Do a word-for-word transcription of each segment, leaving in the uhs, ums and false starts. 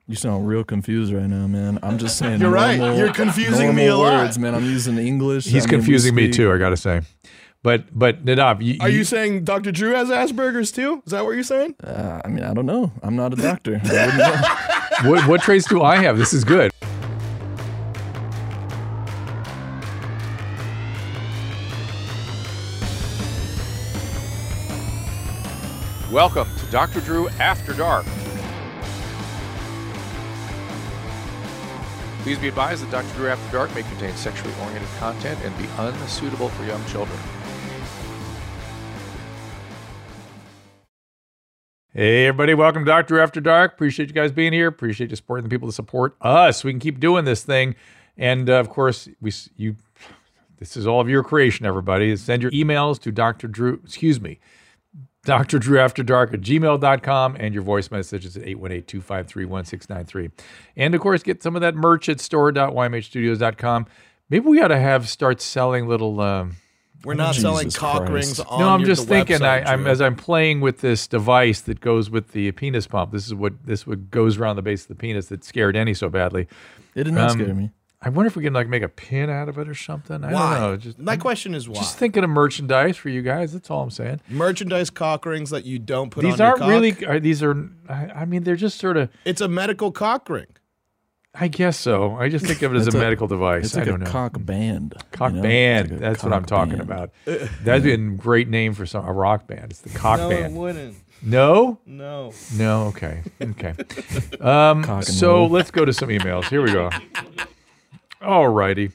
You sound real confused right now, man. I'm just saying. You're normal, right. You're confusing me a words, lot, man. I'm using English. He's I mean, confusing me speak, too. I got to say, but but Nadav, you, Are you, you saying Doctor Drew has Asperger's too? Is that what you're saying? Uh, I mean, I don't know. I'm not a doctor. I wouldn't know. what what traits do I have? This is good. Welcome to Doctor Drew After Dark. Please be advised that Doctor Drew After Dark may contain sexually oriented content and be unsuitable for young children. Hey everybody, welcome to Doctor Drew After Dark. Appreciate you guys being here. Appreciate you supporting the people that support us. We can keep doing this thing. And uh, of course, we you. This is all of your creation, everybody. Send your emails to Doctor Drew, excuse me, Doctor Drew After Dark at gmail dot com, and your voice messages at eight one eight, two five three, one six nine three. And of course, get some of that merch at store dot y m h studios dot com. Maybe we ought to have start selling little. Um, We're not Jesus selling cock Christ. rings on no, I'm your, just the thinking. website, I, I'm Drew. as I'm playing with this device that goes with the penis pump. This is what this what goes around the base of the penis that scared Annie so badly. It did not Um, scare me. I wonder if we can like make a pin out of it or something. I Why? don't know. Just, My question is why. just thinking of merchandise for you guys. That's all I'm saying. Merchandise cock rings that you don't put These on aren't your cock. really. Are, these are. I, I mean, they're just sort of. It's a medical cock ring. I guess so. I just think of it as It's a, a- medical device. It's I like don't a know. cock band. Cock you know? band. It's like a That's what I'm cock talking band. about. That'd be a great name for some a rock band. It's the cock no, band. it wouldn't. No. No. No. Okay. Okay. Um, Cock and so roll. let's go to some emails. Here we go. All righty.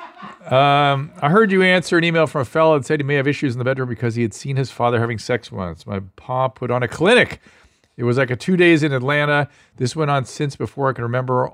Um, I heard you answer an email from a fellow that said he may have issues in the bedroom because he had seen his father having sex once. My pa put on a clinic. It was like a two days in Atlanta. This went on since before I can remember.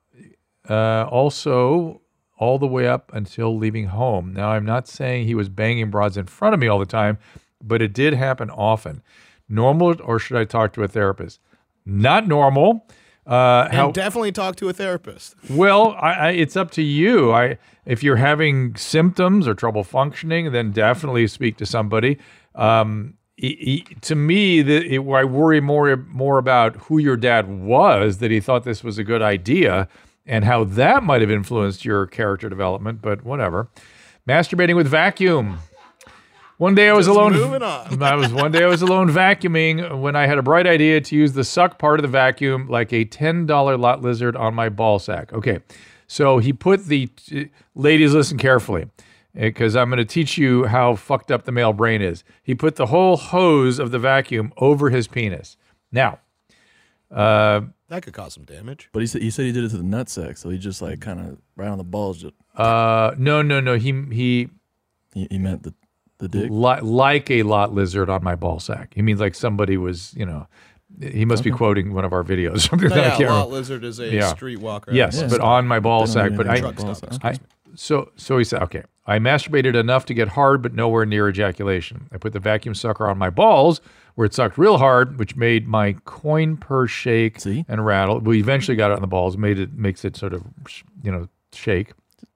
Uh, also, all the way up until leaving home. Now, I'm not saying he was banging broads in front of me all the time, but it did happen often. Normal, or should I talk to a therapist? Not normal. Uh, And how, definitely talk to a therapist. well, I, I, it's up to you. I, if you're having symptoms or trouble functioning, then definitely speak to somebody. Um, e- e- to me, the, it, I worry more more about who your dad was, that he thought this was a good idea, and how that might have influenced your character development. But whatever. Masturbating with vacuum. One day I was Just alone. moving on. I was one day I was alone vacuuming when I had a bright idea to use the suck part of the vacuum like a ten dollar lot lizard on my ball sack. Okay, so he put the ladies listen carefully because I'm going to teach you how fucked up the male brain is. He put the whole hose of the vacuum over his penis. Now, uh, That could cause some damage. But he said he said he did it to the nutsack, so he just like kind of right on the balls. Just uh, no, no, no. He he he, he meant the the dick. li- like a lot lizard on my ball sack. He means like somebody was, you know. He must be quoting one of our videos. Something No, that I yeah, can't lot remember. lizard is a Yeah. streetwalker. Yes, Yeah. but on my ball Been on sack. the But I, Truck ball stop. sack. I, so so he said, okay, I masturbated enough to get hard, but nowhere near ejaculation. I put the vacuum sucker on my balls, where it sucked real hard, which made my coin purse shake See? and rattle. We eventually got it on the balls, made it makes it sort of, you know, shake.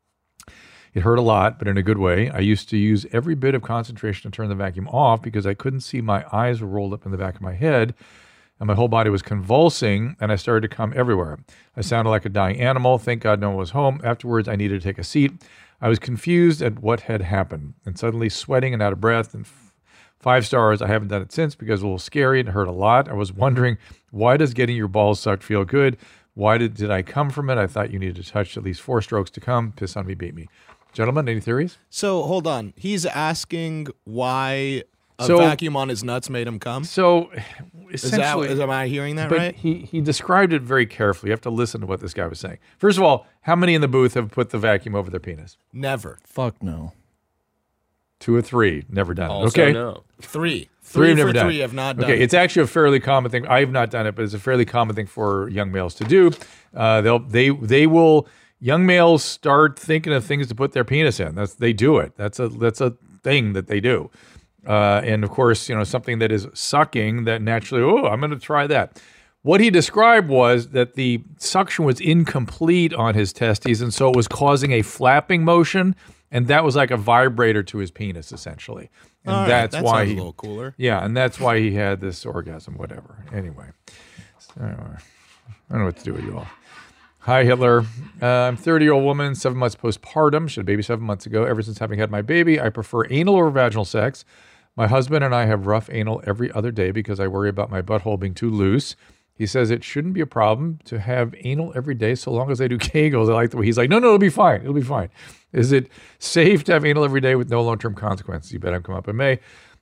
It hurt a lot, but in a good way. I used to use every bit of concentration to turn the vacuum off because I couldn't see. My eyes were rolled up in the back of my head, and my whole body was convulsing, and I started to come everywhere. I sounded like a dying animal. Thank God no one was home. Afterwards, I needed to take a seat. I was confused at what had happened, and suddenly sweating and out of breath, and f- five stars. I haven't done it since because it was a little scary and hurt a lot. I was wondering, why does getting your balls sucked feel good? Why did, did I come from it? I thought you needed to touch at least four strokes to come. Piss on me, beat me. Gentlemen, any theories? So hold on. He's asking why a So- vacuum on his nuts made him come. So, Is that? essentially, Is, am I hearing that but right? he, he described it very carefully. You have to listen to what this guy was saying. First of all, how many in the booth have put the vacuum over their penis? Never. Fuck no. Two or three. Never done it. Also, Okay. no. Three. Three Three have for never done three it. have not done Okay, it. it's actually a fairly common thing. I have not done it, but it's a fairly common thing for young males to do. Uh, they'll they they will young males start thinking of things to put their penis in. That's they do it. That's a that's a thing that they do. Uh, and of course, you know, something that is sucking that naturally, oh, I'm going to try that. What he described was that the suction was incomplete on his testes, and so it was causing a flapping motion, and that was like a vibrator to his penis, essentially. And All right, that's that why sounds he, a little cooler. yeah, and that's why he had this orgasm, whatever. Anyway, so, I don't know what to do with you all. Hi, Hitler. Uh, I'm a thirty-year-old woman, seven months postpartum. She had a baby seven months ago. Ever since having had my baby, I prefer anal over vaginal sex. My husband and I have rough anal every other day because I worry about my butthole being too loose. He says it shouldn't be a problem to have anal every day so long as I do Kegels. I like the way he's like, no, no, it'll be fine. It'll be fine. Is it safe to have anal every day with no long-term consequences? You bet I'm coming up in May.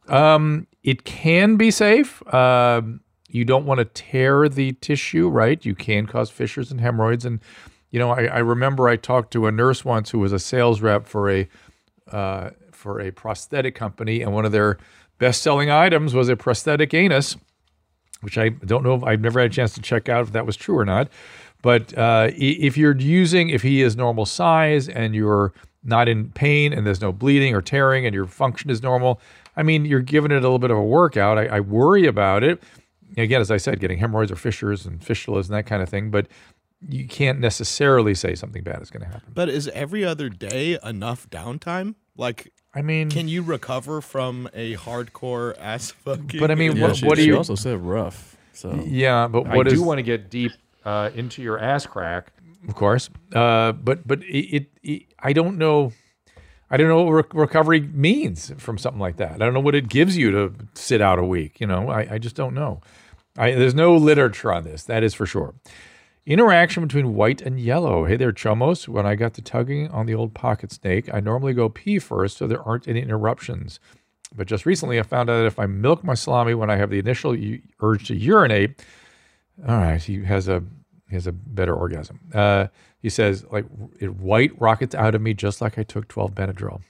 Um, it can be safe. Um, You don't want to tear the tissue, right? You can cause fissures and hemorrhoids. And, you know, I, I remember I talked to a nurse once who was a sales rep for a uh, for a prosthetic company, and one of their best-selling items was a prosthetic anus, which I don't know if I've never had a chance to check out if that was true or not. But uh, if you're using, if he is normal size and you're not in pain and there's no bleeding or tearing and your function is normal, I mean, you're giving it a little bit of a workout. I, I worry about it. Again, as I said, getting hemorrhoids or fissures and fistulas and that kind of thing, but you can't necessarily say something bad is going to happen. But is every other day enough downtime? Like, I mean, can you recover from a hardcore ass fucking? But I mean, Yeah, what, she, what do she you? also said rough. So Yeah, but what I is? do want to get deep uh, into your ass crack. Of course, uh, but but it, it, it I don't know. I don't know what re- recovery means from something like that. I don't know what it gives you to sit out a week. You know, I, I just don't know. I, there's no literature on this, that is for sure. Interaction between white and yellow. Hey there, chomos. When I got to tugging on the old pocket snake, I normally go pee first so there aren't any interruptions. But just recently I found out that if I milk my salami when I have the initial u- urge to urinate, all right, he has a he has a better orgasm. Uh, he says, like, it white rockets out of me just like I took twelve Benadryl.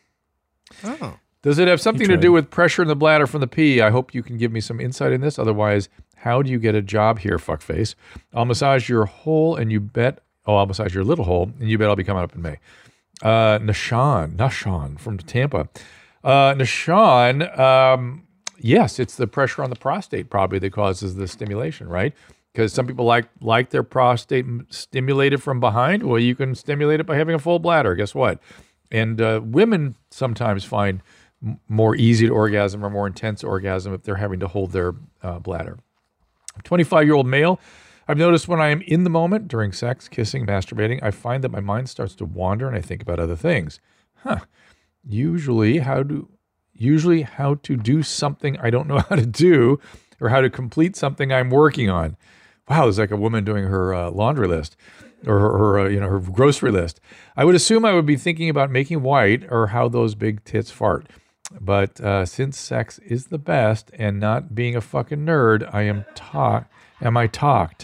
Oh. Does it have something to tried. do with pressure in the bladder from the pee? I hope you can give me some insight in this. Otherwise, how do you get a job here, fuckface? I'll massage your hole and you bet, oh, I'll massage your little hole and you bet I'll be coming up in May. Uh, Nashan, Nashan from Tampa. Uh, Nashan, um, yes, it's the pressure on the prostate probably that causes the stimulation, right? Because some people like like their prostate stimulated from behind. Well, you can stimulate it by having a full bladder. Guess what? And uh, women sometimes find m- more easy to orgasm or more intense orgasm if they're having to hold their uh, bladder. twenty-five-year-old male. I've noticed when I am in the moment during sex, kissing, masturbating, I find that my mind starts to wander and I think about other things. Huh. Usually how to usually how to do something I don't know how to do or how to complete something I'm working on. Wow, it's like a woman doing her uh, laundry list or her, her uh, you know, her grocery list. I would assume I would be thinking about making white or how those big tits fart. But uh, since sex is the best and not being a fucking nerd, I am talk. Am I talked?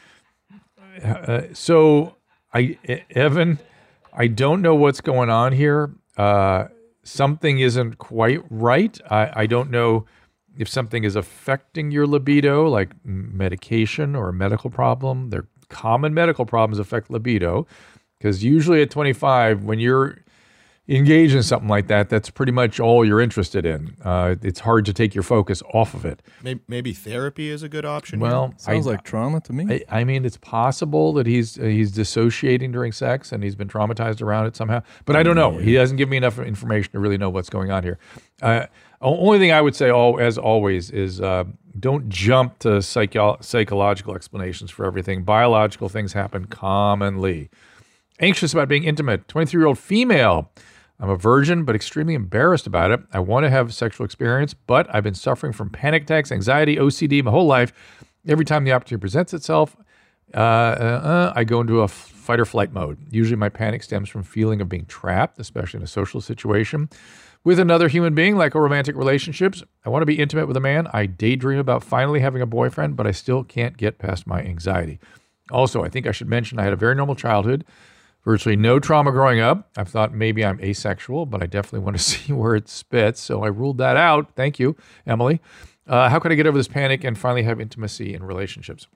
Uh, so, I Evan, I don't know what's going on here. Uh, something isn't quite right. I, I don't know if something is affecting your libido, like medication or a medical problem. They're common medical problems affect libido, because usually at twenty-five, when you're engaged in something like that, that's pretty much all you're interested in. Uh, it's hard to take your focus off of it. Maybe, maybe therapy is a good option. Well, sounds I, like trauma to me. I, I mean, it's possible that he's uh, he's dissociating during sex and he's been traumatized around it somehow. But I don't know. He doesn't give me enough information to really know what's going on here. Uh, only thing I would say, all as always, is uh, don't jump to psycho- psychological explanations for everything. Biological things happen commonly. Anxious about being intimate. twenty-three-year-old female. I'm a virgin, but extremely embarrassed about it. I want to have sexual experience, but I've been suffering from panic attacks, anxiety, O C D my whole life. Every time the opportunity presents itself, uh, uh, uh, I go into a fight or flight mode. Usually my panic stems from feeling of being trapped, especially in a social situation with another human being, like a romantic relationships. I want to be intimate with a man. I daydream about finally having a boyfriend, but I still can't get past my anxiety. Also, I think I should mention I had a very normal childhood. Virtually no trauma growing up. I've thought maybe I'm asexual, but I definitely want to see where it spits. So I ruled that out. Thank you, Emily. Uh, how can I get over this panic and finally have intimacy in relationships?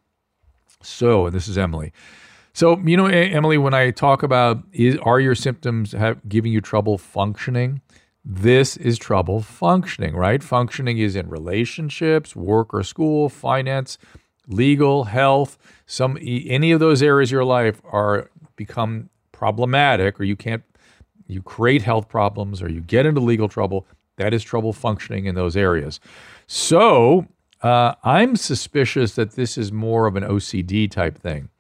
So, and this is Emily. So, you know, Emily, when I talk about is, are your symptoms have, giving you trouble functioning? This is trouble functioning, right? Functioning is in relationships, work or school, finance, legal, health. Some any of those areas of your life are become problematic, or you can't, you create health problems, or you get into legal trouble. That is trouble functioning in those areas. So uh, I'm suspicious that this is more of an O C D type thing.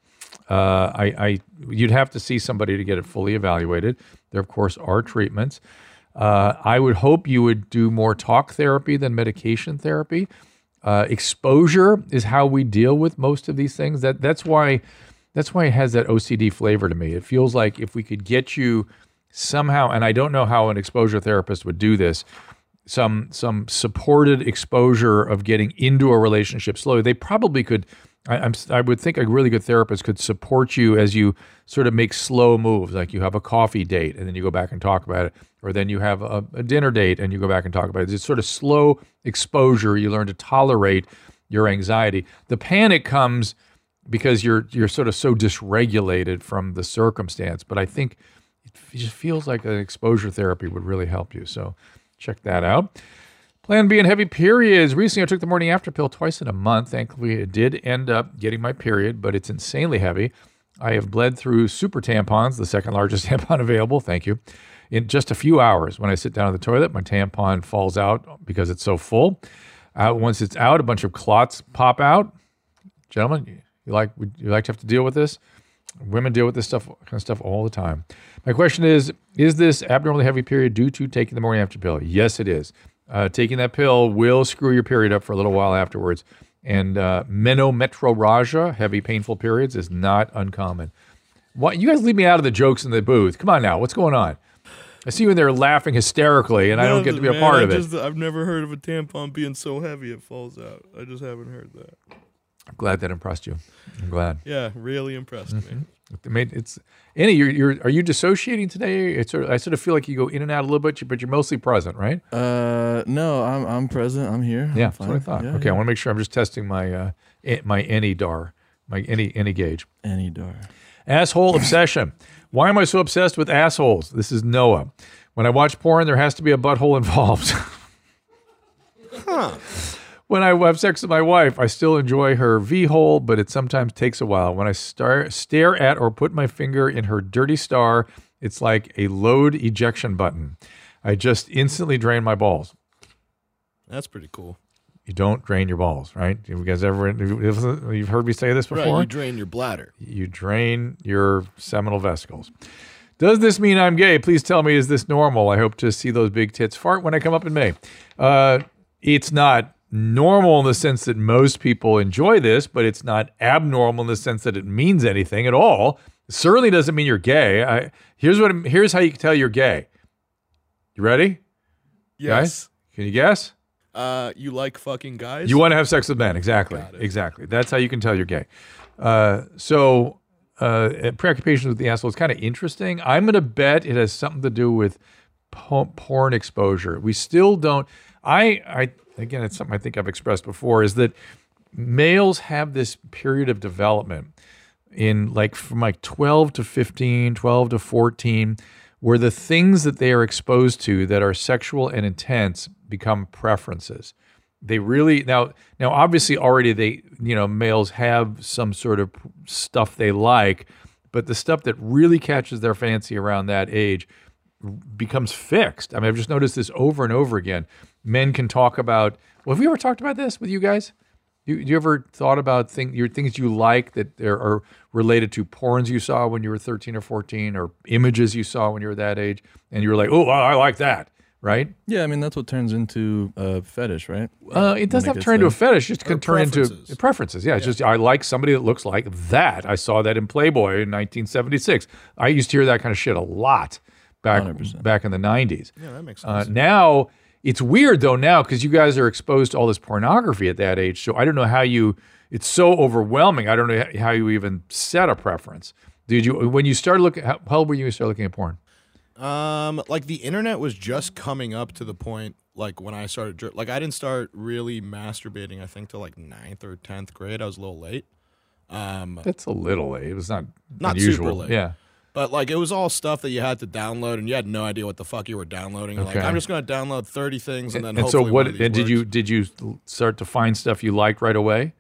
Uh, I, I, you'd have to see somebody to get it fully evaluated. There, of course, are treatments. Uh, I would hope you would do more talk therapy than medication therapy. Uh, exposure is how we deal with most of these things. That that's why that's why it has that O C D flavor to me. It feels like if we could get you somehow, and I don't know how an exposure therapist would do this, some some supported exposure of getting into a relationship slowly. They probably could. I, I'm, I would think a really good therapist could support you as you sort of make slow moves, like you have a coffee date and then you go back and talk about it, or then you have a, a dinner date and you go back and talk about it. It's sort of slow exposure. You learn to tolerate your anxiety. The panic comes because you're you're sort of so dysregulated from the circumstance. But I think it just feels like an exposure therapy would really help you. So check that out. Plan B and heavy periods. Recently, I took the morning after pill twice in a month. Thankfully, it did end up getting my period, but it's insanely heavy. I have bled through super tampons, the second largest tampon available, thank you, in just a few hours. When I sit down on the toilet, my tampon falls out because it's so full. Uh, once it's out, a bunch of clots pop out. Gentlemen, you, you like would you like to have to deal with this? Women deal with this stuff, kind of stuff all the time. My question is, is this abnormally heavy period due to taking the morning after pill? Yes, it is. Uh, taking that pill will screw your period up for a little while afterwards. And uh, menometrorrhagia, heavy painful periods, is not uncommon. What, you guys leave me out of the jokes in the booth. Come on now, what's going on? I see you in there laughing hysterically, and I don't get to be a Man, part I of just, it. I've never heard of a tampon being so heavy it falls out. I just haven't heard that. I'm glad that impressed you. I'm glad. Yeah, really impressed Mm-hmm. me. It made, it's Annie, you're, you're are you dissociating today? It's sort of, I sort of feel like you go in and out a little bit, but you're mostly present, right? Uh, no, I'm I'm present. I'm here. Yeah, I'm that's what I thought. Yeah, okay, yeah. I want to make sure I'm just testing my uh, a- my any dar, my any any gauge. Any door. Asshole obsession. Why am I so obsessed with assholes? This is Noah. When I watch porn, there has to be a butthole involved. Huh. When I have sex with my wife, I still enjoy her V-hole, but it sometimes takes a while. When I star- stare at or put my finger in her dirty star, it's like a load ejection button. I just instantly drain my balls. That's pretty cool. You don't drain your balls, right? You guys ever, you've heard me say this before? Right, you drain your bladder. You drain your seminal vesicles. Does this mean I'm gay? Please tell me, is this normal? I hope to see those big tits fart when I come up in May. Uh, it's not normal in the sense that most people enjoy this, but it's not abnormal in the sense that it means anything at all. It certainly doesn't mean you're gay. I, here's what. Here's how you can tell you're gay. You ready? Yes. Guys? Can you guess? Uh, you like fucking guys? You want to have sex with men. Exactly. Got it. Exactly. That's how you can tell you're gay. Uh, so uh, preoccupation with the asshole is kind of interesting. I'm going to bet it has something to do with po- porn exposure. We still don't. I. I. Again, it's something I think I've expressed before, is that males have this period of development in like from like twelve to fifteen, twelve to fourteen, where the things that they are exposed to that are sexual and intense become preferences. They really, now, now obviously already they, you know, males have some sort of stuff they like, but the stuff that really catches their fancy around that age becomes fixed. I mean, I've just noticed this over and over again. Men can talk about, well, have we ever talked about this with you guys? You, you ever thought about thing, your things you like that there are related to porns you saw when you were thirteen or fourteen, or images you saw when you were that age, and you were like, oh, I like that, right? Yeah, I mean that's what turns into a fetish, right? Uh, it doesn't When have to gets turn into a there. fetish. It just Or can turn into preferences. preferences. Yeah, it's just I like somebody that looks like that. I saw that in Playboy in nineteen seventy-six. I used to hear that kind of shit a lot back one hundred percent. back in the nineties. Yeah, that makes Uh, sense. now it's weird though now because you guys are exposed to all this pornography at that age. So I don't know how you. It's so overwhelming. I don't know how you even set a preference. Did you when you started looking? How, how old were you when you started looking at porn? Um, like the internet was just coming up to the point, like when I started, dr- like I didn't start really masturbating, I think till like ninth or tenth grade. I was a little late. Um, That's a little late. It was not Not unusual. super late. Yeah. but like it was all stuff that you had to download, and you had no idea what the fuck you were downloading. You're Okay. like, I'm just gonna download thirty things, and then And so hopefully what? one of these And did you works. did you start to find stuff you liked right away?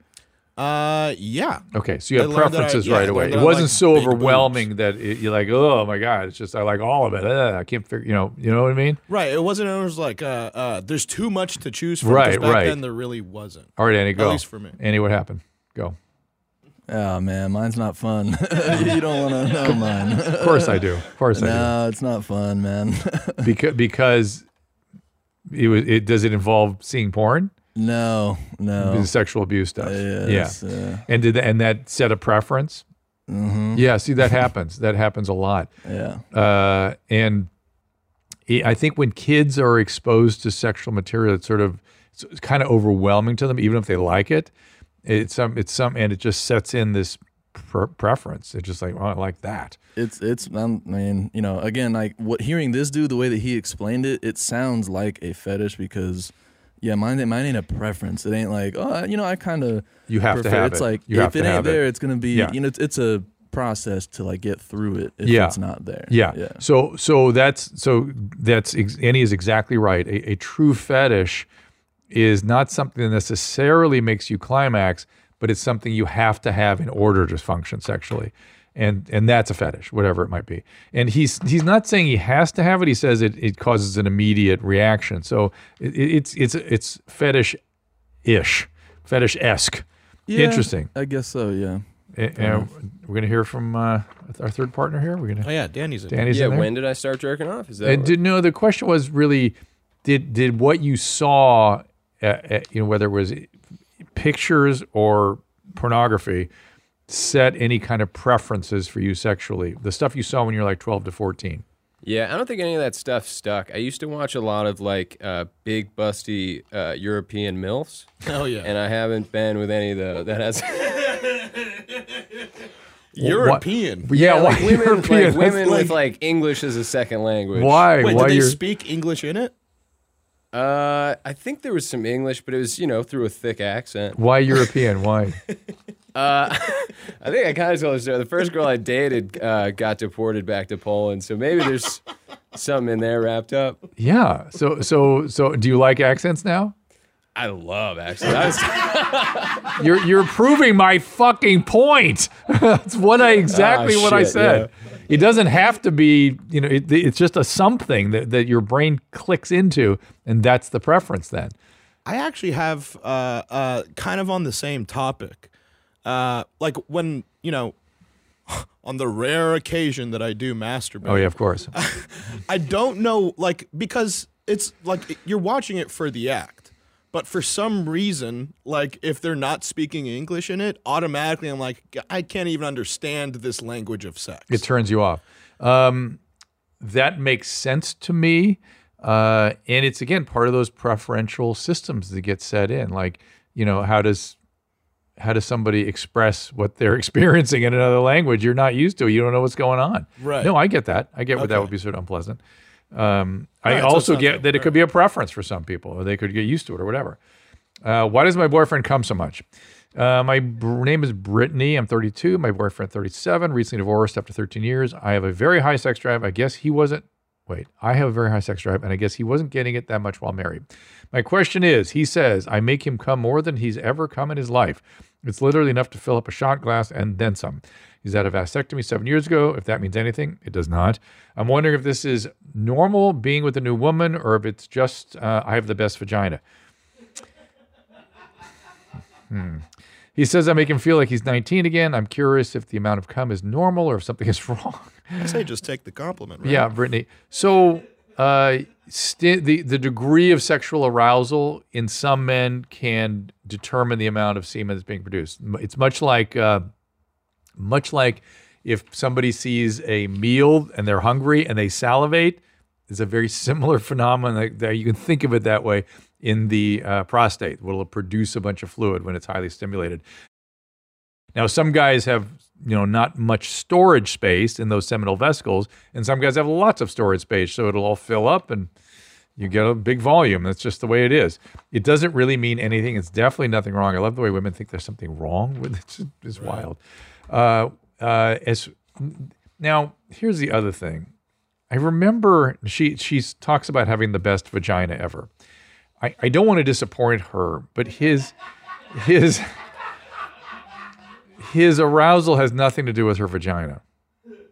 Uh, yeah. Okay, so you I have learned that I- preferences yeah, I right away. learned It that I wasn't like so big overwhelming that it, you're like, oh my god, it's just I like all of it. Ugh, I can't figure, you know, you know what I mean? Right. It wasn't. It was like, uh, uh, there's too much to choose from. 'cause Right, back right. then there really wasn't. All right, Annie, go. least for me. Annie, what happened? Go. Oh man, mine's not fun. You don't want to know mine. Of course I do. Of course I No, it's not fun, man. do. Because because it was it does it involve seeing porn? no, no. The sexual abuse stuff. Yes, yeah. uh, And did that, and that set a preference? mm-hmm. Yeah. See, that happens. That happens a lot. Yeah. Uh, and it, I think when kids are exposed to sexual material, it's sort of it's, it's kind of overwhelming to them, even if they like it. It's some, it's some, and it just sets in this pre- preference. It's just like, oh, I like that. It's it's um, I mean, you know, again, like what hearing this dude the way that he explained it, it sounds like a fetish because, yeah, mine mine ain't a preference. It ain't like, oh, you know, I kind of You have prefer. to have it's it. like You have if it to ain't have there, it. it's gonna be, Yeah. you know, it's, it's a process to like get through it if Yeah. it's not there. Yeah. yeah. So so that's so that's ex- Annie is exactly right. A, a true fetish is not something that necessarily makes you climax, but it's something you have to have in order to function sexually. And and that's a fetish, whatever it might be. And he's he's not saying he has to have it. He says it, it causes an immediate reaction. So it, it's it's it's fetish-ish, fetish-esque. Yeah, Interesting. I guess so. Yeah. And, and we're going to hear from uh, our third partner here. We're going Oh to yeah, Danny's in. Danny's yeah, in there. when did I start jerking off? Is that And what- did no? The question was really, did did what you saw, uh, uh, you know, whether it was pictures or pornography, set any kind of preferences for you sexually? The stuff you saw when you were like twelve to fourteen. Yeah, I don't think any of that stuff stuck. I used to watch a lot of like uh, big, busty uh, European MILFs, Hell yeah. and I haven't been with any of the that has. European. Yeah, why like women, European? like That's women like- with like English as a second language. Why? Wait, why did they you're speak English in it? Uh, I think there was some English, but it was you know through a thick accent. why European? Why? Uh, I think I kind of told the story. The first girl I dated uh, got deported back to Poland, so maybe there's something in there wrapped up. Yeah. So so so, do you like accents now? I love accents. I was, You're you're proving my fucking point. That's what I exactly Ah, what I shit, said. It doesn't have to be, you know, it, it's just a something that, that your brain clicks into, and that's the preference then. I actually have uh, uh, kind of on the same topic. Uh, like when, you know, on the rare occasion that I do masturbate. Oh yeah, of course. I don't know, like, because it's like you're watching it for the act. But for some reason, like if they're not speaking English in it, automatically I'm like, I can't even understand this language of sex. It turns you off. Um, that makes sense to me. Uh, and it's, again, part of those preferential systems that get set in. Like, you know, how does how does somebody express what they're experiencing in another language you're not used to? You don't know what's going on. Right. No, I get that. I get what that Okay. would be sort of unpleasant. Um, I Right, so also it's not get that- that it could be a preference for some people, or they could get used to it or whatever. Uh, why does my boyfriend come so much? Uh, my br- name is Brittany. I'm thirty-two. My boyfriend, thirty-seven. Recently divorced after thirteen years. I have a very high sex drive. I guess he wasn't. Wait, I have a very high sex drive, and I guess he wasn't getting it that much while married. My question is, he says, I make him come more than he's ever come in his life. It's literally enough to fill up a shot glass and then some. He's had a vasectomy seven years ago. If that means anything, it does not. I'm wondering if this is normal being with a new woman, or if it's just uh, I have the best vagina. Hmm. He says I make him feel like he's nineteen again. I'm curious if the amount of cum is normal or if something is wrong. I say just take the compliment, right? Yeah, Brittany. So uh, st- the the degree of sexual arousal in some men can determine the amount of semen that's being produced. It's much like uh, much like if somebody sees a meal and they're hungry and they salivate. It's a very similar phenomenon that, that you can think of it that way in the uh, prostate. Will produce a bunch of fluid when it's highly stimulated. Now, some guys have, you know, not much storage space in those seminal vesicles, and some guys have lots of storage space, so it'll all fill up and you get a big volume. That's just the way it is. It doesn't really mean anything. It's definitely nothing wrong. I love the way women think there's something wrong with it. It's, it's right. wild. Uh, uh, as now, here's the other thing. I remember she she talks about having the best vagina ever. I, I don't want to disappoint her, but his his his arousal has nothing to do with her vagina.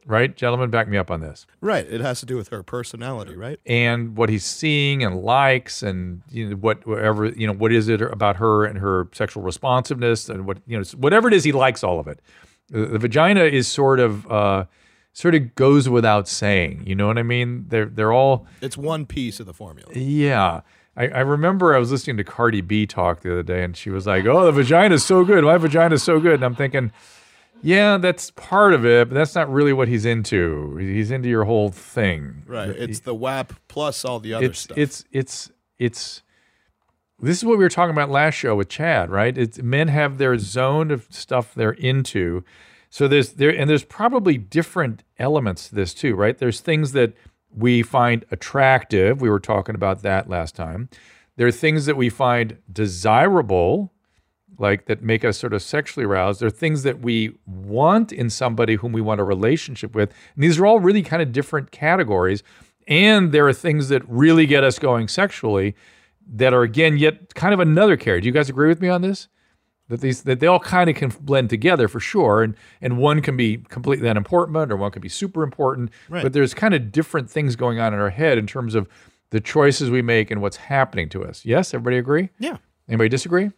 right? Gentlemen, back me up on this. Right. It has to do with her personality, right? And what he's seeing and likes, and you know what, whatever you know, what is it about her and her sexual responsiveness, and what you know, whatever it is, he likes all of it. The, the vagina is sort of, uh, sort of goes without saying. You know what I mean? They're they're all. It's one piece of the formula. Yeah. I, I remember I was listening to Cardi B talk the other day, and she was like, "Oh, the vagina's so good. My vagina's so good." And I'm thinking, yeah, that's part of it, but that's not really what he's into. He's into your whole thing. Right. It's the W A P plus all the other It's stuff. it's it's it's. This is what we were talking about last show with Chad, right? It's men have their zone of stuff they're into. So there's there and there's probably different elements to this too, right? There's things that we find attractive. We were talking about that last time. There are things that we find desirable, like that make us sort of sexually aroused. There are things that we want in somebody whom we want a relationship with. And these are all really kind of different categories. And there are things that really get us going sexually that are, again, yet kind of another category. Do you guys agree with me on this? That these that they all kind of can blend together for sure, and and one can be completely unimportant, or one can be super important. Right. But there's kind of different things going on in our head in terms of the choices we make and what's happening to us. Yes, everybody agree? Yeah. Anybody disagree?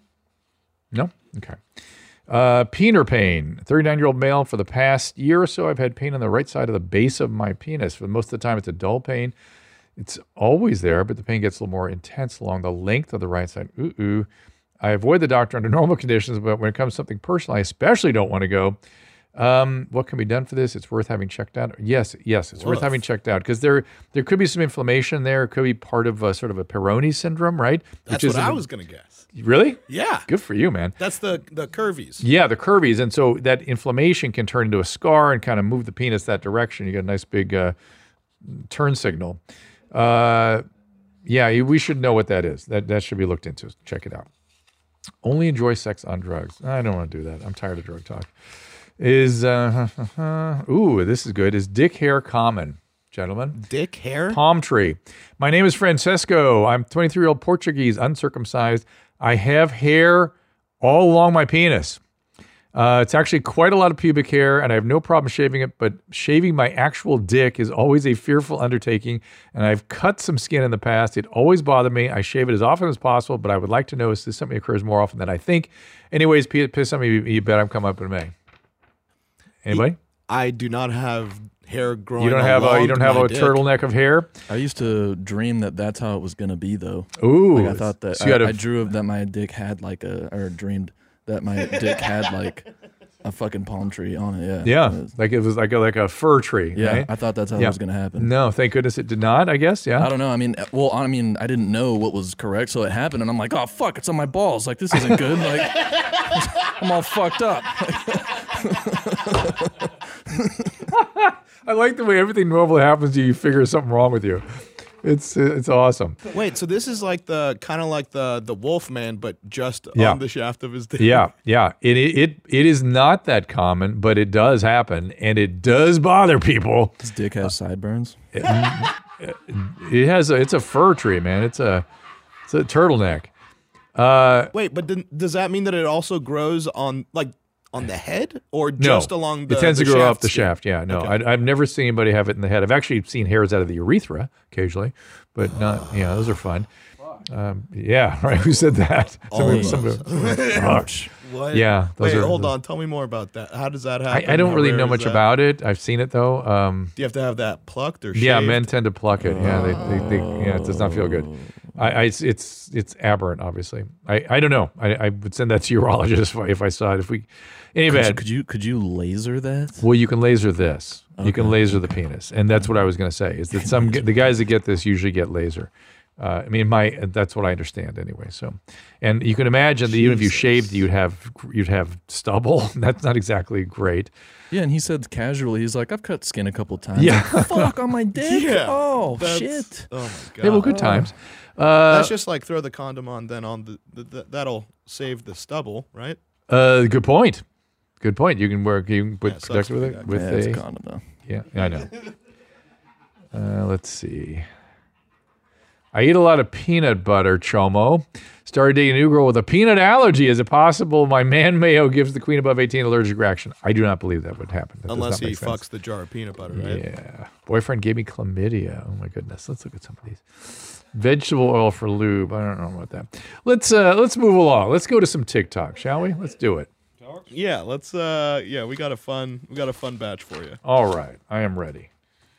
No? Okay. Uh, peener pain. thirty-nine-year-old male. For the past year or so, I've had pain on the right side of the base of my penis. For most of the time, it's a dull pain. It's always there, but the pain gets a little more intense along the length of the right side. Ooh, ooh. I avoid the doctor under normal conditions, but when it comes to something personal, I especially don't want to go. Um, what can be done for this? It's worth having checked out. Yes, yes, it's worth Woof. having checked out because there there could be some inflammation there. It could be part of a, sort of a Peyronie syndrome, right? That's Which what is I an- was going to guess. Really? Yeah. Good for you, man. That's the the curvies. Yeah, the curvies. And so that inflammation can turn into a scar and kind of move the penis that direction. You get a nice big uh, turn signal. Uh, yeah, you- we should know what that is. That that should be looked into. Check it out. Only enjoy sex on drugs. I don't want to do that. I'm tired of drug talk. Is, uh, ooh, this is good. Is dick hair common, gentlemen? Dick hair? Palm tree. My name is Francesco. I'm twenty-three-year-old Portuguese, uncircumcised. I have hair all along my penis. Uh, it's actually quite a lot of pubic hair, and I have no problem shaving it, but shaving my actual dick is always a fearful undertaking, and I've cut some skin in the past. It always bothered me. I shave it as often as possible, but I would like to know if this something occurs more often than I think. Anyways, P- piss on me, you, you bet I'm coming up in May. Anybody? I do not have hair growing. You don't have a along you don't have my a dick. turtleneck of hair? I used to dream that that's how it was gonna be, though. Ooh, Like I thought that so you I, had a- I drew that my dick had like a, or dreamed that my dick had like a fucking palm tree on it. Yeah. yeah, It was- like it was like a, like a fir tree. yeah. right? I thought that's how Yeah. it was gonna happen. No, thank goodness it did not. I guess. Yeah. I don't know. I mean, well, I mean, I didn't know what was correct, so it happened, and I'm like, oh fuck, it's on my balls. Like this isn't good. Like I'm all fucked up. I like the way everything normally happens to you. You figure something wrong with you. It's it's awesome. Wait, so this is like the kind of like the the wolf man, but just Yeah. on the shaft of his dick. Yeah, yeah. It, it it is not that common, but it does happen, and it does bother people. His dick has sideburns. It has a, it's a fir tree, man. It's a it's a turtleneck. Uh, Wait, but then, does that mean that it also grows on like on the head or no, just along the? it tends the to grow up the skin? shaft. Yeah, no, Okay. I, I've never seen anybody have it in the head. I've actually seen hairs out of the urethra occasionally, but not. Yeah, those are fun. Um, yeah, right. Who said that? All of Somebody- those. somebody- Ouch. What? Yeah, those Wait, are- hold on. Tell me more about that. How does that I, happen? I don't How really rare know is much that? about it. I've seen it though. Um, Do you have to have that plucked or? yeah, shaved? men tend to pluck it. Yeah, they, they, they, yeah, it does not feel good. I, I it's, it's it's aberrant. Obviously, I, I don't know. I, I would send that to urologist if I, if I saw it. If we, anyway, Could you, could you could you laser that? well, you can laser this. You can Okay. laser the penis, and that's what I was going to say. Is that some the guys that get this usually get laser. Uh, I mean, my that's what I understand anyway. So, and you can imagine that even if you Jesus. shaved, you'd have you'd have stubble. That's not exactly great. Yeah, and he said casually, he's like, I've cut skin a couple times. Yeah. Like, fuck on my dick. Yeah, Oh That's- shit. Oh my god. Yeah, well, good times. Uh, That's just like throw the condom on, then on the, the, the that'll save the stubble, right? Uh, good point. Good point. You can work. You can put Yeah, sucks protector with to it. be that With yeah, it's a a condom though. yeah, I know. Uh, let's see. I eat a lot of peanut butter, Chomo. Started dating a new girl with a peanut allergy. Is it possible my man Mayo gives the queen above eighteen allergic reaction? I do not believe that would happen. That Unless he fucks fucks the jar of peanut butter, right? Yeah. Boyfriend gave me chlamydia. Oh my goodness. Let's look at some of these. Vegetable oil for lube. I don't know about that. Let's uh let's move along. Let's go to some TikTok, shall we? Let's do it. Yeah, let's uh yeah, we got a fun we got a fun batch for you. All right. I am ready.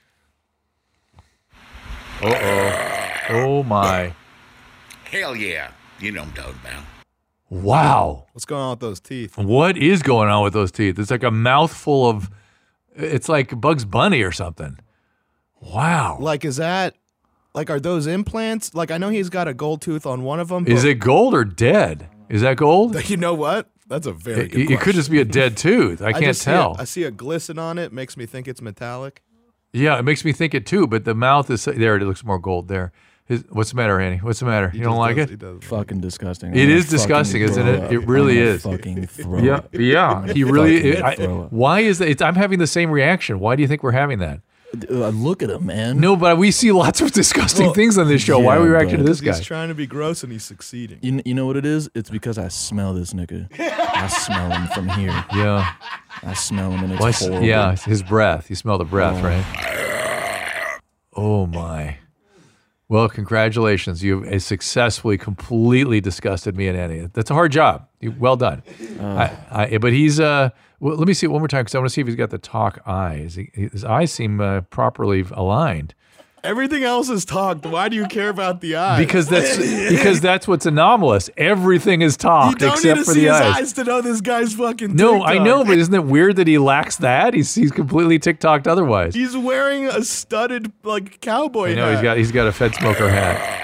Uh-oh. Oh my. Hell yeah. You know what I'm talking about. Wow. What's going on with those teeth? What is going on with those teeth? It's like a mouthful of it's like Bugs Bunny or something. Wow. Like, is that like are those implants? Like, I know he's got a gold tooth on one of them. Is it gold or dead? Is that gold? You know what? That's a very It, good it question. could just be a dead tooth. I can't just see tell. a- I see a glisten on it. Makes me think it's metallic. Yeah, it makes me think it too, but the mouth is there. It looks more gold there. His, what's the matter, Annie? What's the matter? You don't like He it? does. Fucking disgusting. It I'm is gonna disgusting, fucking isn't throw it? up. It really I'm gonna is. Fucking throw Yeah, up. yeah. He really. Fucking I, throw up. why is that? It's, I'm having the same reaction. Why do you think we're having that? Uh, look at him, man. No, but we see lots of disgusting Well, things on this show. Why are we yeah, reacting to but- this guy? He's trying to be gross and he's succeeding. You, kn- you know what it is? It's because I smell this nigga. I smell him from here. Yeah. I smell him and it's Well, I s- horrible. yeah, his breath. You smell the breath, Oh. right? Oh my. Well, congratulations. You've successfully, completely disgusted me and Annie. That's a hard job. You, well done. I, I, but he's, uh, well, let me see it one more time because I want to see if he's got the talk eyes. He, his eyes seem uh, properly aligned. Everything else is talked. Why do you care about the eyes? Because that's because that's what's anomalous. Everything is you talked don't except need to for see the his eyes. eyes. to know this guy's fucking. No, I TikTok. know, but isn't it weird that he lacks that? He's he's completely TikToked otherwise. He's wearing a studded like cowboy I know hat. he's got he's got a Fed smoker hat.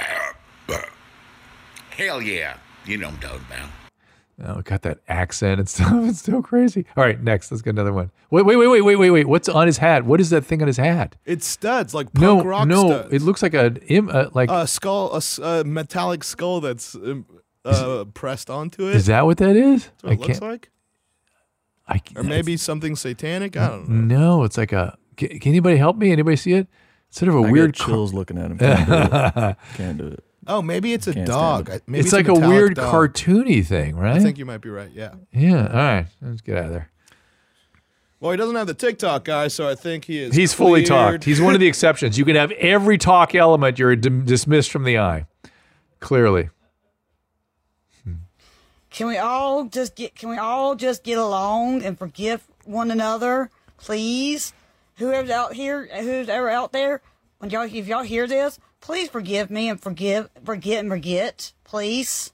Hell yeah. You know what I'm talking about. Oh, got that accent and stuff. It's so crazy. All right, next, let's get another one. Wait, wait, wait, wait, wait, wait, wait. What's on his hat? What is that thing on his hat? It's studs, like punk No, rock no, studs. it looks like a im- uh, like. a skull, a, s- a metallic skull that's um, uh, pressed onto it. Is that what that is? That's what I it looks can't. like? I can't Or maybe something satanic? I don't know. No, it's like a. Can, can anybody help me? Anybody see it? It's sort of a I weird. get chills looking at him. Can't do it. Can't do it. Oh, maybe it's a Can't dog. stand I- Maybe it's like a metallic weird dog. cartoony thing, right? I think you might be right, yeah. yeah. All right, let's get out of there. Well, he doesn't have the TikTok guy, so I think he is He's fully cleared. talked. He's one of the exceptions. You can have every talk element. You're dim- dismissed from the eye. Clearly. Can we all just get can we all just get along and forgive one another, please? Whoever's out here, who's ever out there, when y'all if y'all hear this, please forgive me and forgive forget and forget, please.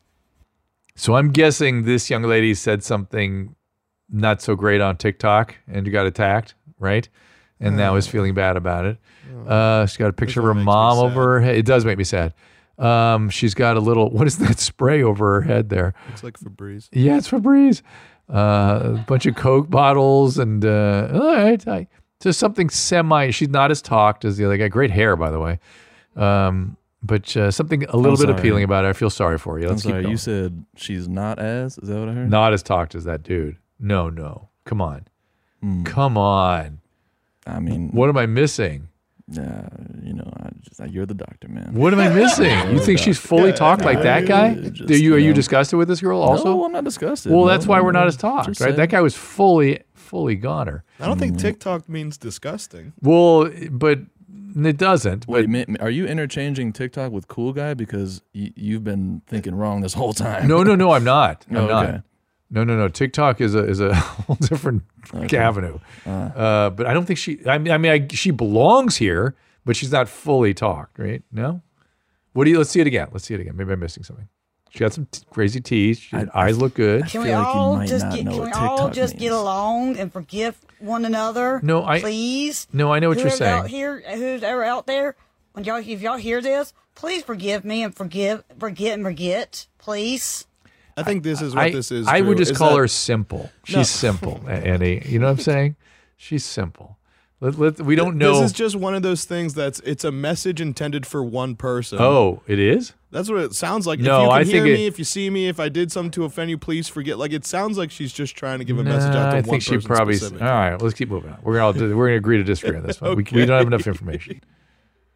So I'm guessing this young lady said something not so great on TikTok and got attacked, right? And now is feeling bad about it. Uh, she's got a picture of her makes me mom sad. over her head. It does make me sad. Um, she's got a little, what is that spray over her head there? Looks like Febreze. Yeah, it's Febreze. Uh, a bunch of Coke bottles and, uh, all right. I, just something semi, she's not as talked as the other guy. Great hair, by the way. Um, but uh, something a little bit sorry. appealing about it. I feel sorry for you. I'm Let's keep sorry. going. You said she's not as? Is that what I heard? Not as talked as that dude. No, no. Come on. Hmm. Come on. I mean, What am I missing? uh, you know, I just, you're the doctor, man. What am I missing? You think she's fully talked like that guy? just, Do you are you you know. disgusted with this girl also? No, I'm not disgusted. well, No, that's why no, we're not no. as talked, Just right? saying. That guy was fully fully goner. I don't Mm. think TikTok means disgusting. Well, but it doesn't. But Wait, ma- are you interchanging TikTok with cool guy? Because y- you've been thinking wrong this whole time. no, no, no, I'm not. I'm Oh, not. okay. No, no, no. TikTok is a is a whole different avenue. Uh, but I don't think she. I mean, I mean, I, she belongs here, but she's not fully talked, right? No. What do you? Let's see it again. Let's see it again. Maybe I'm missing something. She got some t- crazy teeth. She, I- eyes look good. Can I we feel like you all might just not get know can what we all TikTok just get means. along and forgive one another? No, I- please. No, I know what you're Whoever's saying. out here, who's ever out there, when y'all if y'all hear this, please forgive me and forgive forget and forget, please. I think this is what I, this is. I would Drew, just is call that- her simple. She's No. simple, Annie. You know what I'm saying? She's simple. Let, let, we don't know. This is just one of those things that's it's a message intended for one person. oh, it is? That's what it sounds like. No, if you can I hear think it- me, if you see me, if I did something to offend you, please forget. Like it sounds like she's just trying to give a message Nah, out to I one think she person probably. All specifically. right, let's keep moving on. We're gonna all do, we're gonna agree to disagree on this one. we, we don't have enough information.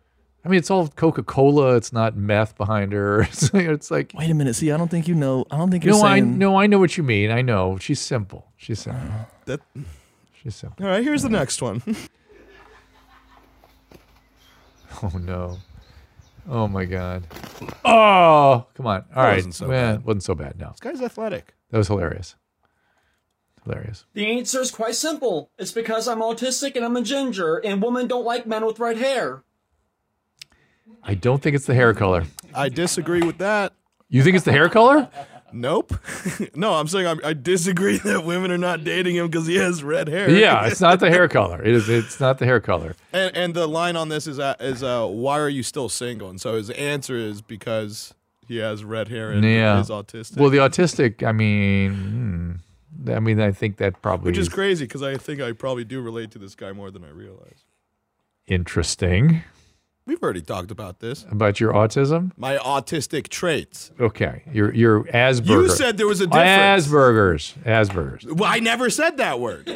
I mean, it's all Coca-Cola. It's not meth behind her. It's like, it's like Wait a minute. See, I don't think you know. I don't think you're no, I saying. no, I know what you mean. I know. She's simple. She's simple. That, She's simple. all right, here's the next one. Oh no. Oh my God. Oh, come on. All right. wasn't so Well, bad. wasn't so bad. No, This guy's athletic. that was hilarious. Hilarious. The answer is quite simple. It's because I'm autistic and I'm a ginger, and women don't like men with red hair. I don't think it's the hair color. I disagree with that. You think it's the hair color? Nope. No, I'm saying I'm, I disagree that women are not dating him because he has red hair. Yeah, it's not the hair color. It is. It's not the hair color. And, and the line on this is uh, is uh, why are you still single? And so his answer is because he has red hair and Yeah. is autistic. Well, the autistic. I mean, hmm, I mean, I think that probably which is crazy because I think I probably do relate to this guy more than I realize. interesting We've already talked about this. about your autism. My autistic traits. Okay, your your Asperger. You said there was a difference. Asperger's. Asperger's. Well, I never said that word.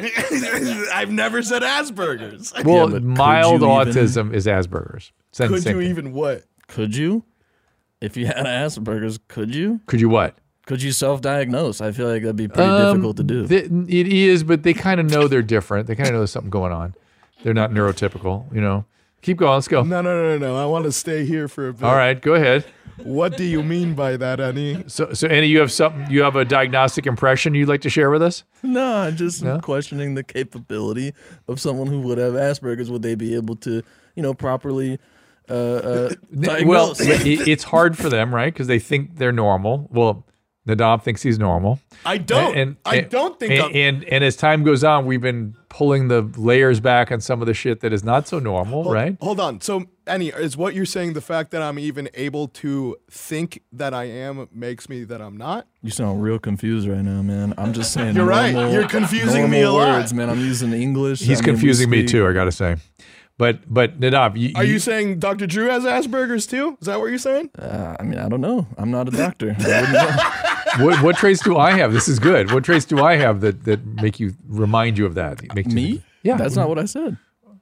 I've never said Asperger's. Well, but could mild you even- autism is Asperger's. It's the Could same you thing. even what? Could you? If you had Asperger's, could you? Could you what? Could you self-diagnose? I feel like that'd be pretty Um, difficult to do. th- it is, but they kind of know they're different. They kind of know there's something going on. They're not neurotypical, you know. Keep going. Let's go. No, no, no, no, no. I want to stay here for a bit. All right, go ahead. What do you mean by that, Annie? So, so Annie, you have something. You have a diagnostic impression you'd like to share with us? No, I'm just No? questioning the capability of someone who would have Asperger's. Would they be able to, you know, properly uh, uh, Well, diagnose? it, it's hard for them, right? Because they think they're normal. Well, Nadav thinks he's normal. I don't. And, I and- don't think And, I'm. and and as time goes on, we've been pulling the layers back on some of the shit that is not so normal, right? Hold on. So, Annie, is what you're saying the fact that I'm even able to think that I am makes me that I'm not? You sound real confused right now, man. I'm just saying. You're right. normal- You're confusing me normal a lot. words, man. I'm using English. He's I mean, we confusing me speak- too. I got to say, but but Nadav, you, Are you saying Doctor Drew has Asperger's too? Is that what you're saying? Uh, I mean, I don't know. I'm not a doctor. I wouldn't know. what what traits do I have? This is good. What traits do I have that that make you remind you of that? Make you- Me? Yeah, That's not what I said.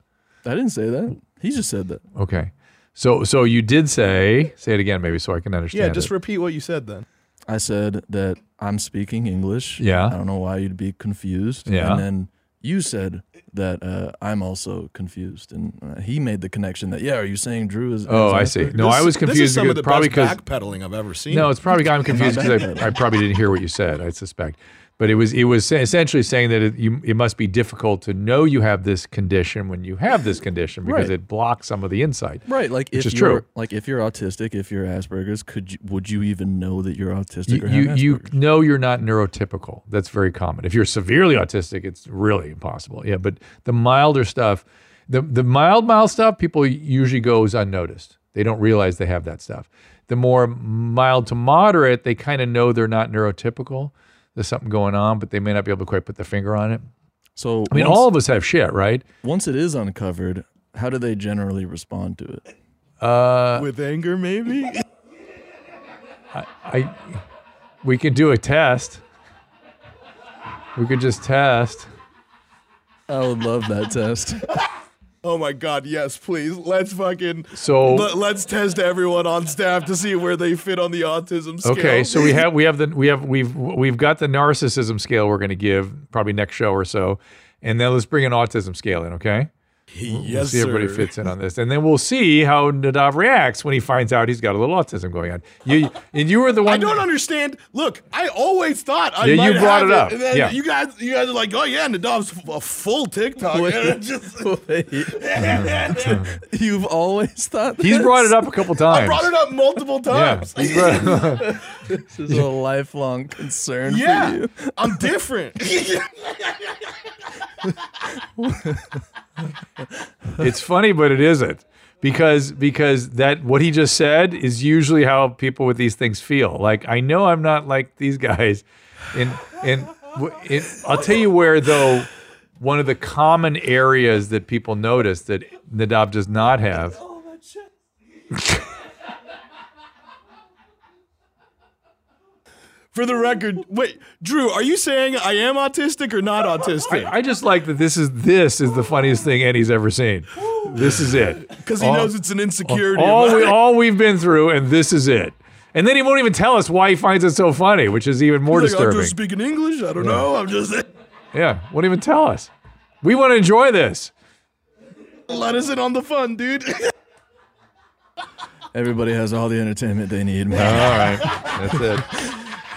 I didn't say that. He just said that. Okay, so so you did say say it again, maybe, so I can understand. Yeah, just it. repeat what you said then. I said that I'm speaking English. Yeah. I don't know why you'd be confused. Yeah. And then you said that uh, I'm also confused, and uh, he made the connection that yeah, are you saying Drew is? Oh, is I see. Asperger's? No, I was confused This is some because of the probably best because backpedaling I've ever seen. no, it's probably I'm confused because I, I probably didn't hear what you said. I suspect, but it was it was essentially saying that it, you, it must be difficult to know you have this condition when you have this condition because Right. it blocks some of the insight. Right, like Which if is you're true. like if you're autistic, if you're Asperger's, could you, would you even know that you're autistic You or you, have you Asperger's? know you're not neurotypical. That's very common. If you're severely autistic, it's really impossible. Yeah, but the milder stuff, the the mild mild stuff, people usually goes unnoticed. They don't realize they have that stuff. The more mild to moderate, they kind of know they're not neurotypical. There's something going on, but they may not be able to quite put the finger on it. So I mean, once, all of us have shit, right? once it is uncovered, how do they generally respond to it? Uh, With anger, maybe? I, we could do a test. We could just test. I would love that test. Oh my God, yes, please. Let's fucking So let, let's test everyone on staff to see where they fit on the autism scale. okay, so we have we have the we have we've we've got the narcissism scale we're going to give probably next show or so, and then let's bring an autism scale in. Okay, we'll yes, see everybody sir. fits in on this, and then we'll see how Nadav reacts when he finds out he's got a little autism going on. You and you were the one. I don't understand. Look, I always thought I Yeah, you might brought have it up. And then Yeah. you guys, you guys are like, oh yeah, Nadav's a full TikTok. Wait. And it's just- Wait. You've always thought He's this? brought it up a couple times. I brought it up multiple Yeah, times. he's brought it up. This is a lifelong concern Yeah, for you. I'm different. It's funny, but it isn't because because that what he just said is usually how people with these things feel. Like I know I'm not like these guys, and and w- it, I'll tell you where though one of the common areas that people notice that Nadav does not have. For the record, wait, Drew, are you saying I am autistic or not autistic? I just like that this is this is the funniest thing Eddie's ever seen. This is it. Because he All- knows it's an insecurity. of All, we, mine. all we've been through, and this is it. And then he won't even tell us why he finds it so funny, which is even more He's like, I'm disturbing. just speaking English. I don't know. I'm just Yeah, won't even tell us. We want to enjoy this. let us in on the fun, dude. Everybody has all the entertainment they need, man. All right, that's it.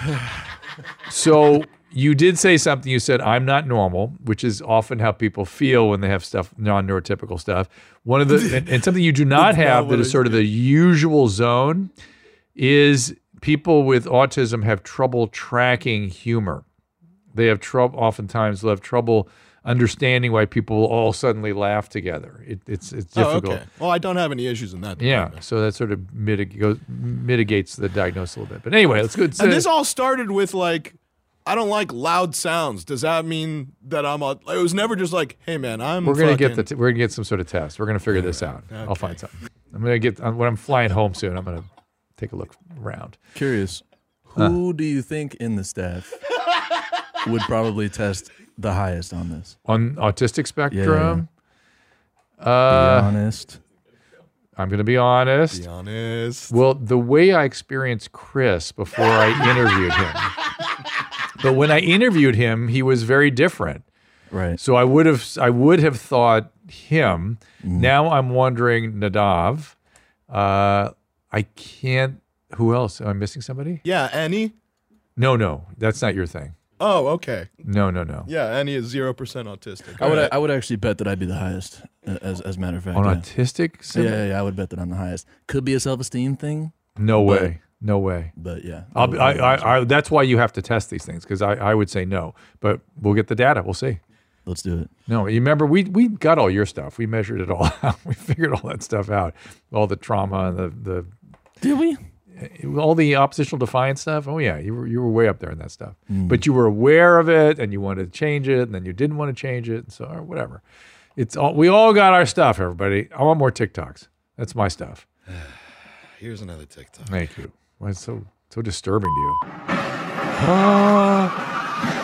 So you did say something. You said, I'm not normal, which is often how people feel when they have stuff, non-neurotypical stuff. One of the, and, and something you do not That's not have what that is I sort of the usual zone is people with autism have trouble tracking humor. They have trouble, oftentimes they'll have trouble understanding why people all suddenly laugh together. It, it's it's Oh, difficult. okay. Well, I don't have any issues in that. Yeah, department. so that sort of mitig- goes, mitigates the diagnosis a little bit. But anyway, let's go. And this all started with like, I don't like loud sounds. Does that mean that I'm? A, it was never just like, hey man, I'm. We're gonna get the fucking- t- we're gonna get some sort of test. We're gonna figure this out. I'll okay. find something. I'm gonna get when I'm flying home soon. I'm gonna take a look around. Curious, who do you think in the staff would probably test the highest on this? On autistic spectrum, Be uh, honest. I'm gonna be honest. Be honest. Well, the way I experienced Chris before I interviewed him, but when I interviewed him, he was very different. Right. So I would have I would have thought him. Now I'm wondering Nadav. Uh, I can't. Who else? Am I missing somebody? Yeah, Annie. No, no, that's not your thing. Oh, okay. No, no, no. Yeah, Annie is zero percent autistic. I would Alright. I would actually bet that I'd be the highest, uh, as as a matter of fact. On yeah. autistic? Yeah, syndrome? yeah, yeah, I would bet that I'm the highest. Could be a self-esteem thing, No But- way. No way. but yeah. I'll be, I, I, I, that's why you have to test these things because I, I would say no, but we'll get the data. We'll see. Let's do it. No, you remember we we got all your stuff. We measured it all out. We figured all that stuff out. All the trauma and the Did we? the all the oppositional defiance stuff. Oh yeah, you were you were way up there in that stuff. But you were aware of it and you wanted to change it, and then you didn't want to change it, and so or whatever. It's all we all got our stuff. Everybody, I want more TikToks. That's my stuff. Here's another TikTok. Thank you. Why it's so so disturbing to you? Ah.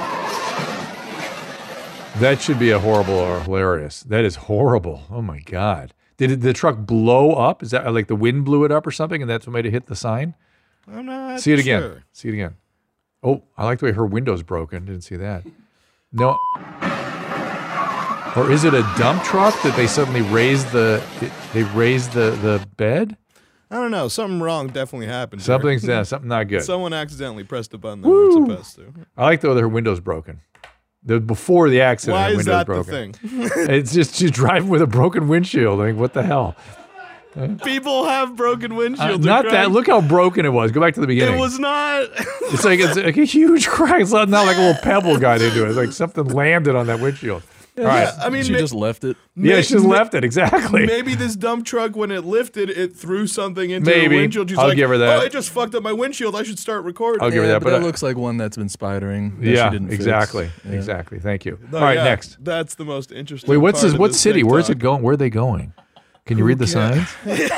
That should be a horrible or hilarious. That is horrible. Oh my God. Did it, the truck blow up? Is that like the wind blew it up or something and that's what made it hit the sign? I'm not See it again. sure. See it again. Oh, I like the way her window's broken. Didn't see that. No. Or is it a dump truck that they suddenly raised the they raised the, the bed? I don't know. Something wrong definitely happened. here. Something's yeah, something not good. Someone accidentally pressed a button they weren't supposed to. I like the way her window's broken. The before the accident, Why her is window's that broken. the thing? It's just she's driving with a broken windshield. Like what the hell? People have broken windshields. Uh, They're not that. cracked. Look how broken it was. Go back to the beginning. It was not. It's like it's like a huge crack. It's not not like a little pebble got into it. It's like something landed on that windshield. All right. I mean, She ma- just left it. Yeah, may- she just ma- left it exactly. Maybe this dump truck, when it lifted, it threw something into Maybe. the windshield. She's I'll like, give her that. Oh, it just fucked up my windshield. I should start recording. I'll give her Yeah, that. but But that uh, looks like one that's been spidering. That yeah, she didn't fix. exactly, Yeah. exactly. Thank you. No, All right, yeah, next. That's the most interesting. Wait, what's part this? of What this city? Where's it TikTok. going? Where are they going? Can you read the signs?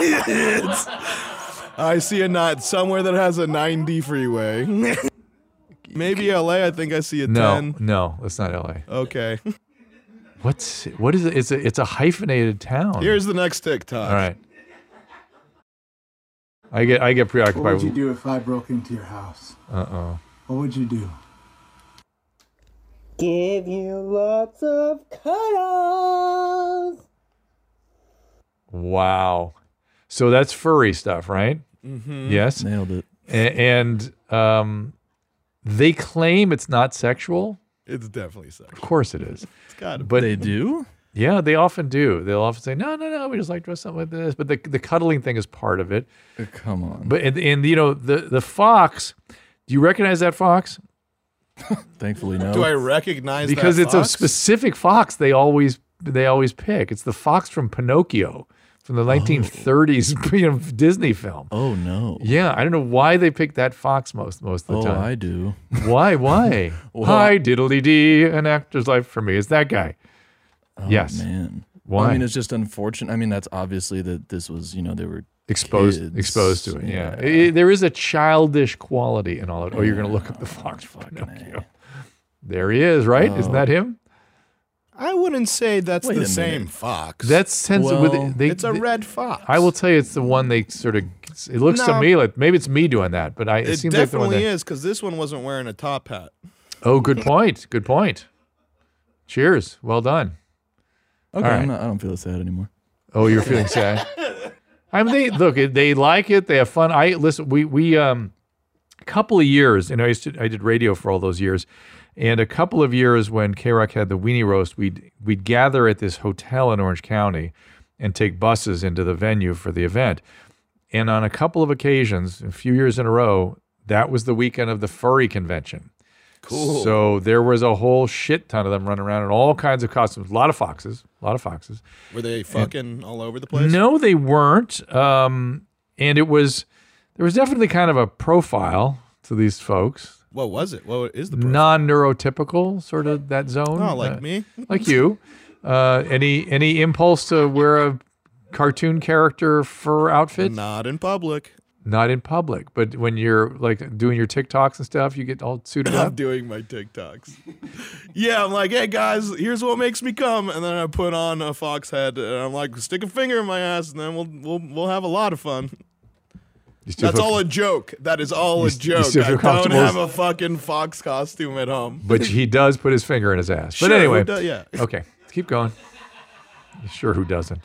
I see a not somewhere that has a ninety freeway. Maybe L A. I think I see a No, ten. no, that's not L A. Okay. What's what is it? It's a it's a hyphenated town. Here's the next TikTok. All right. I get I get What preoccupied. would you with do if I broke into your house? Uh oh. What would you do? Give you lots of cuddles. Wow. So that's furry stuff, right? Mm-hmm. Yes. Nailed it. A- and um, they claim it's not sexual. It's definitely Of sexual. course it is. It's gotta be. But They do? yeah, they often do. They'll often say, no, no, no, we just like dress something like this. But the the cuddling thing is part of it. Uh, Come on. But and, and you know the the fox. Do you recognize that fox? Thankfully, no. Do I recognize Because that it's fox? a specific fox they always they always pick. It's the fox from Pinocchio from the nineteen thirties you know, Disney film. Oh no. Yeah, I don't know why they picked that fox most most of the Oh, time. I do. Why? Why? Well, Hi, diddly dee, an actor's life for me. Is that guy? Oh, Yes. man. Why? Well, I mean, it's just unfortunate. I mean, that's obviously that this was, you know, they were exposed kids. exposed to it. Yeah, Yeah. It- there is a childish quality in all of it. Oh, you're gonna look up the Fox Fucking Pinocchio. A. There he is, right? Isn't that him? I wouldn't say that's Wait the a same minute. fox. That's sensitive. Well, with they, it's a they- red fox. I will tell you, it's the one they sort of. It looks to No. me like maybe it's me doing that, but I. It, It seems like the one definitely that, is because this one wasn't wearing a top hat. Oh, good point. Good point. Cheers. Well done. Okay, All right. I'm not, I don't feel sad anymore. Oh, you're feeling sad. I mean, they look. They like it. They have fun. I listen. We we um, a couple of years. You know, I used to, I did radio for all those years, and a couple of years when K-Rock had the weenie roast, we'd we'd gather at this hotel in Orange County, and take buses into the venue for the event. And on a couple of occasions, a few years in a row, that was the weekend of the furry convention. Cool. So there was a whole shit ton of them running around in all kinds of costumes. A lot of foxes. A lot of foxes. Were they fucking all over the place? No, they weren't. Um, and it was there was definitely kind of a profile to these folks. What was it? What is the profile? Non-neurotypical, sort of that zone. Oh, like uh, me? like you. Uh, any any impulse to wear a cartoon character fur outfit? Not in public. Not in public, but when you're like doing your TikToks and stuff, you get all suited I'm up. doing my TikToks. Yeah, I'm like, hey guys, here's what makes me come, and then I put on a fox head, and I'm like, stick a finger in my ass, and then we'll we'll we'll have a lot of fun. You still That's feel- all a joke. That is all a you joke. still feel I don't comfortable have as- a fucking fox costume at home. But he does put his finger in his ass. But Sure, who anyway, do- yeah. okay, keep going. Sure, who doesn't?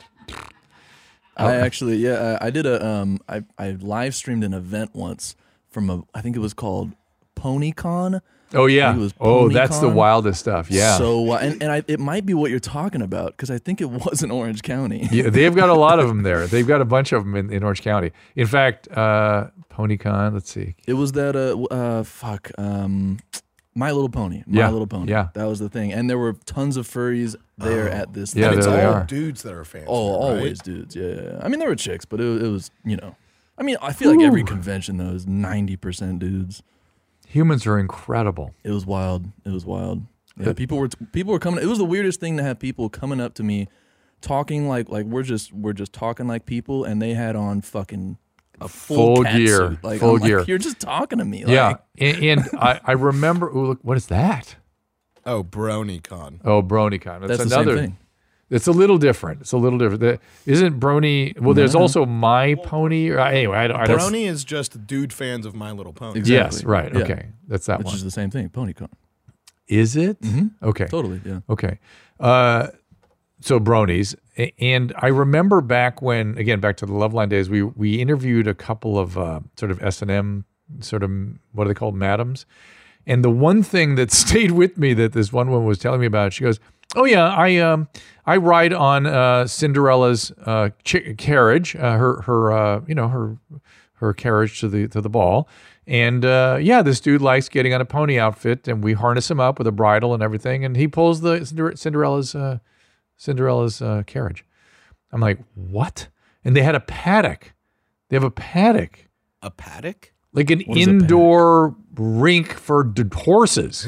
I actually, yeah, I I did a, um, I, I live streamed an event once from a, I think it was called PonyCon. Oh I yeah. think it was Oh, that's the PonyCon. wildest stuff. Yeah. So, uh, and, and I, it might be what you're talking about because I think it was in Orange County. Yeah, they've got a lot of them there. They've got a bunch of them in, in Orange County. In fact, uh, PonyCon. Let's see. It was that, uh, uh, fuck, um, My Little Pony. My Yeah, Little Pony. yeah. That was the thing. And there were tons of furries there at this Yeah, and it's there they all are. dudes that are fans. Oh, of it, right? always dudes. Yeah, yeah, yeah. I mean, there were chicks, but it, it was, you know. I mean, I feel like every convention, though, is ninety percent dudes. Humans are incredible. It was wild. It was wild. Yeah, people were people were coming. It was the weirdest thing to have people coming up to me, talking like like we're just we're just talking like people, and they had on fucking a full, Full cat gear. suit. Like, Full I'm like, gear. you're just talking to me. Like, Yeah, and, and I, I remember. Ooh, look, what is that? Oh, BronyCon. Oh, BronyCon. That's, that's the another. same thing. It's a little different. It's a little different. The, isn't Brony? Well, there's also My Pony. Or, anyway, I don't. I don't Brony is just dude fans of My Little Pony. Exactly. Yes, right. Yeah. Okay, that's that Which one. is the same thing. PonyCon. Is it? Okay. Totally. Yeah. Okay. Uh, so bronies, A- and I remember back when, again, back to the Loveline days, we we interviewed a couple of uh, sort of S and M, sort of what are they called, madams, and the one thing that stayed with me that this one woman was telling me about, she goes, "Oh yeah, I um I ride on uh, Cinderella's uh, ch- carriage, uh, her her uh, you know her her carriage to the to the ball." And uh, yeah, this dude likes getting on a pony outfit, and we harness him up with a bridle and everything, and he pulls the Cinder- Cinderella's uh, Cinderella's uh, carriage. I'm like, what? And they had a paddock. They have a paddock, A paddock? like an What is a indoor rink for d- horses,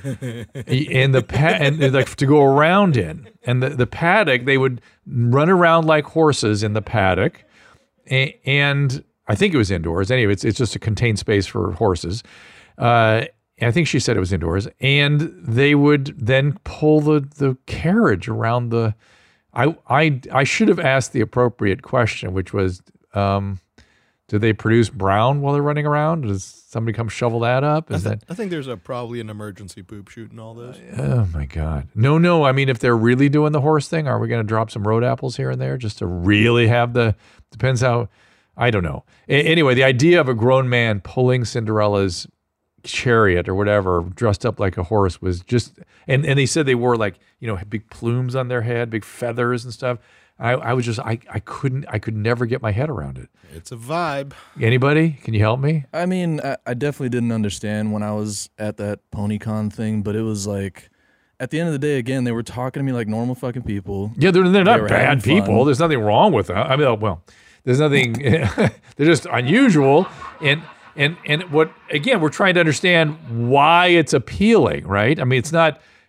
and the pa- and and, like to go around in. And the, the paddock, they would run around like horses in the paddock, A- and I think it was indoors. Anyway, it's it's just a contained space for horses. Uh, and I think she said it was indoors, and they would then pull the the carriage around the. I I I should have asked the appropriate question, which was, um, do they produce brown while they're running around? Does somebody come shovel that up? I, Is th- that? I think there's a probably an emergency poop shoot in all this. Oh my God! No, no. I mean, if they're really doing the horse thing, are we going to drop some road apples here and there just to really have the? Depends how. I don't know. A- anyway, the idea of a grown man pulling Cinderella's chariot or whatever, dressed up like a horse, was just. And and they said they wore like you know big plumes on their head, big feathers and stuff. I, I was just I I couldn't I could never get my head around it. It's a vibe. Anybody? Can you help me? I mean, I, I definitely didn't understand when I was at that PonyCon thing, but it was like, at the end of the day, again, they were talking to me like normal fucking people. Yeah, they're, they're They not were bad having people. fun. There's nothing wrong with that. I mean, well, there's nothing. They're just unusual, and and and what again? We're trying to understand why it's appealing, right? I mean, it's not.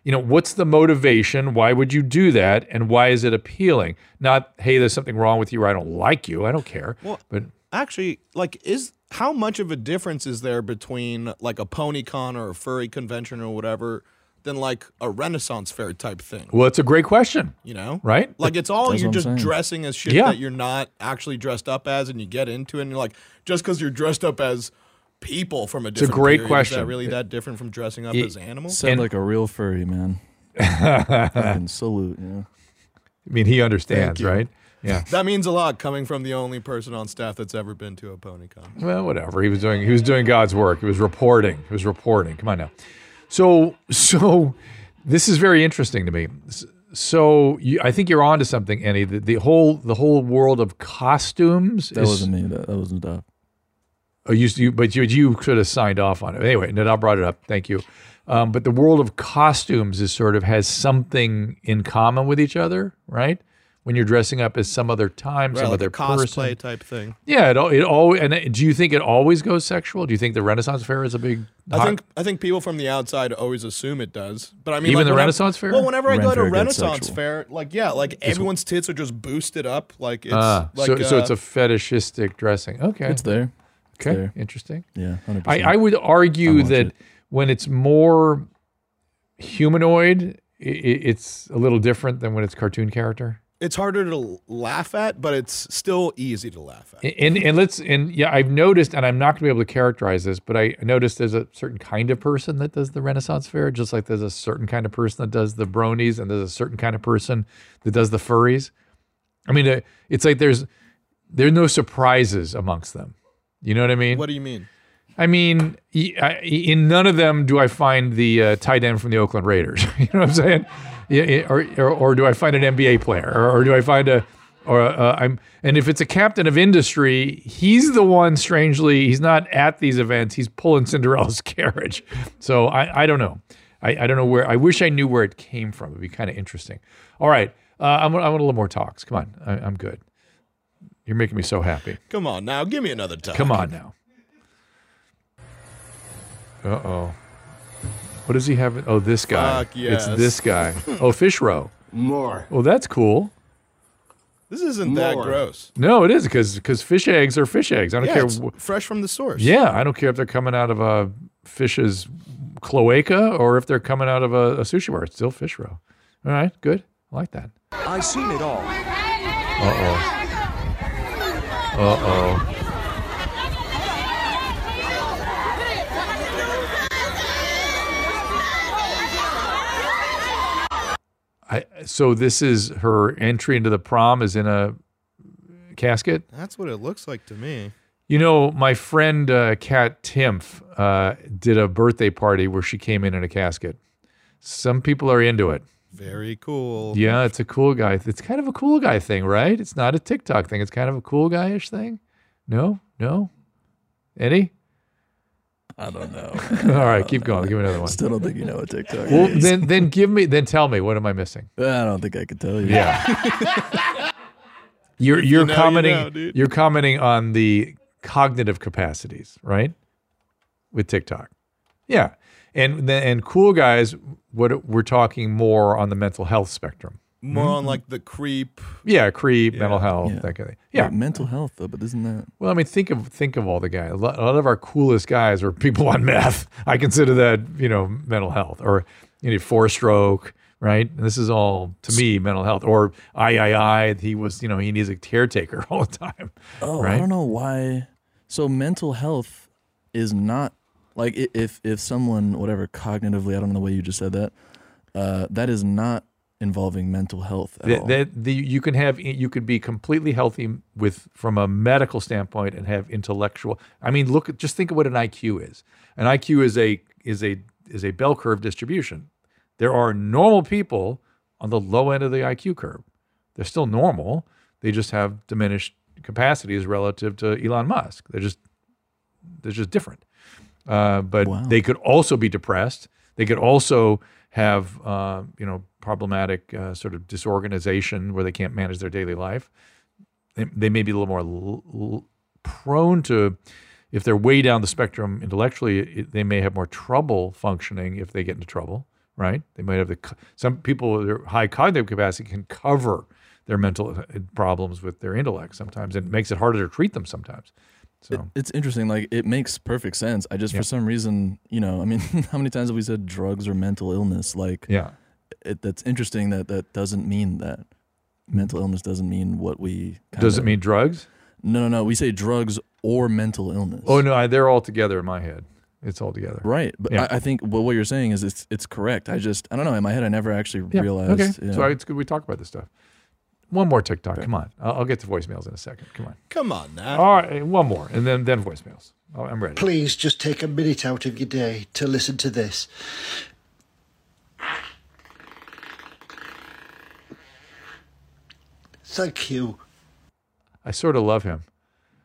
you know, what's the motivation? Why would you do that? And why is it appealing? Not, hey, there's something wrong with you or I don't like you. I don't care. Well, but actually, like, is how much of a difference is there between like a pony con or a furry convention or whatever than like a Renaissance fair type thing? Well, it's a great question. You know? Right? Like, it's all, That's you're what I'm just saying. dressing as shit Yeah. that you're not actually dressed up as, and you get into it and you're like, just because you're dressed up as people from a a different great period, question. Is that really that different from dressing up It- as animals? Said And- like a real furry, man. Fucking salute, you know. I mean, he understands, Thank you. right? Yeah. That means a lot coming from the only person on staff that's ever been to a pony con. Well, whatever. He was doing he was doing God's work. He was reporting. He was reporting. Come on now. So so this is very interesting to me. S- So you, I think you're onto something, Annie. The, the whole the whole world of costumes. That is, wasn't me. That, that wasn't Duff. Oh, you, you but you you could have signed off on it. Anyway, Nadal brought it up. Thank you. Um, but the world of costumes is sort of has something in common with each other, right? When you're dressing up as some other time, Right, some like other a cosplay person. type thing. Yeah, it all it all. And it- do you think it always goes sexual? Do you think the Renaissance Fair is a big? I think I think people from the outside always assume it does, but I mean, Even like, the whenever- Renaissance Fair? Well, whenever I Ren go to a Fair gets Renaissance sexual. fair, like yeah, like everyone's tits are just boosted up, like it's Ah, like so so uh, it's a fetishistic dressing. Okay, It's there. It's okay, there. interesting. Yeah, one hundred I, percent. I would argue watch that it. when it's more humanoid, i i- it's a little different than when it's cartoon character. it's harder to laugh at, but it's still easy to laugh at. And and let's and yeah, I've noticed, and I'm not going to be able to characterize this, but I noticed there's a certain kind of person that does the Renaissance Fair, just like there's a certain kind of person that does the bronies, and there's a certain kind of person that does the furries. I mean, uh, it's like there's there's no surprises amongst them. You know what I mean? What do you mean? I mean, y- I- in none of them do I find the uh, tight end from the Oakland Raiders. You know what I'm saying? Yeah, yeah, or, or or do I find an N B A player, or, or do I find a, or uh, I'm, and if it's a captain of industry, he's the one. Strangely, he's not at these events. He's pulling Cinderella's carriage. So I, I don't know. I, I don't know where. I wish I knew where it came from. It'd be kind of interesting. All right, uh, I want I want a little more talks. Come on, I, I'm good. You're making me so happy. Come on now, give me another time. Come on now. Uh oh. What does he have? Oh, this guy. Fuck yes. It's this guy. Oh, fish roe. More. Well, that's cool. This isn't that More. gross. No, it is because because fish eggs are fish eggs. I don't Yeah, care. it's wh- fresh from the source. Yeah, I don't care if they're coming out of a fish's cloaca or if they're coming out of a, a sushi bar. It's still fish roe. All right, good. I like that. I seen it all. Uh oh. Uh oh. I, so this is her entry into the prom is in a casket. That's what it looks like to me. You know, my friend uh, Kat Timpf uh, did a birthday party where she came in in a casket. Some people are into it. Very cool. Yeah, it's a cool guy. It's kind of a cool guy thing, right? It's not a TikTok thing. It's kind of a cool guy-ish thing. No, no, Eddie. I don't know. All right, keep going. Give me another one. Still don't think you know what TikTok Well, is. then, then give me, then tell me, what am I missing? I don't think I could tell you. Yeah. You're If you're you know, you commenting know, dude. you're commenting on the cognitive capacities, right? With TikTok. Yeah. And then and cool guys, what we're talking more on the mental health spectrum. More on like the creep. Yeah, creep, Yeah. mental health, Yeah. that kind of thing. Yeah. Wait, mental health though, but isn't that? Well, I mean, think of think of all the guys. A lot, a lot of our coolest guys are people on meth. I consider that, you know, mental health, or you know, four stroke, right? And this is all to me mental health. Or I I I. He was, you know, he needs a caretaker all the time. Oh, right? I don't know why. So mental health is not like i- if if someone whatever cognitively, I don't know the way you just said that. Uh, that is not involving mental health at That, all. that the, you can have you could be completely healthy with from a medical standpoint and have intellectual. I mean, look at just think of what an I Q is. An I Q is a is a is a bell curve distribution. There are normal people on the low end of the I Q curve. They're still normal. They just have diminished capacities relative to Elon Musk. They're just they're just different. Uh, but Wow. they could also be depressed. They could also have uh, you know problematic uh, sort of disorganization where they can't manage their daily life. They, they may be a little more l- l- prone to, if they're way down the spectrum intellectually, it, they may have more trouble functioning if they get into trouble, right? They might have the co- some people with their high cognitive capacity can cover their mental problems with their intellect sometimes. It makes it harder to treat them sometimes. So It, it's interesting. Like, it makes perfect sense. I just, Yeah. for some reason, you know, I mean, how many times have we said drugs or mental illness? Like, yeah, it, that's interesting that that doesn't mean that. Mental illness doesn't mean what we. Kinda, does it mean drugs? No, no, no. We say drugs or mental illness. Oh no, I, they're all together in my head. It's all together. Right, but Yeah. I, I think well, what you're saying is it's it's correct. I just I don't know. In my head, I never actually Yeah. realized. Okay, yeah. so it's good we talk about this stuff. One more TikTok. Come on, I'll, I'll get to voicemails in a second. Come on. Come on now. All right, one more, and then then voicemails. Oh, I'm ready. Please just take a minute out of your day to listen to this. Thank you. I sort of love him.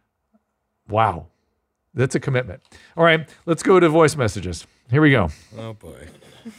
Wow, that's a commitment. All right, let's go to voice messages. Here we go. Oh boy.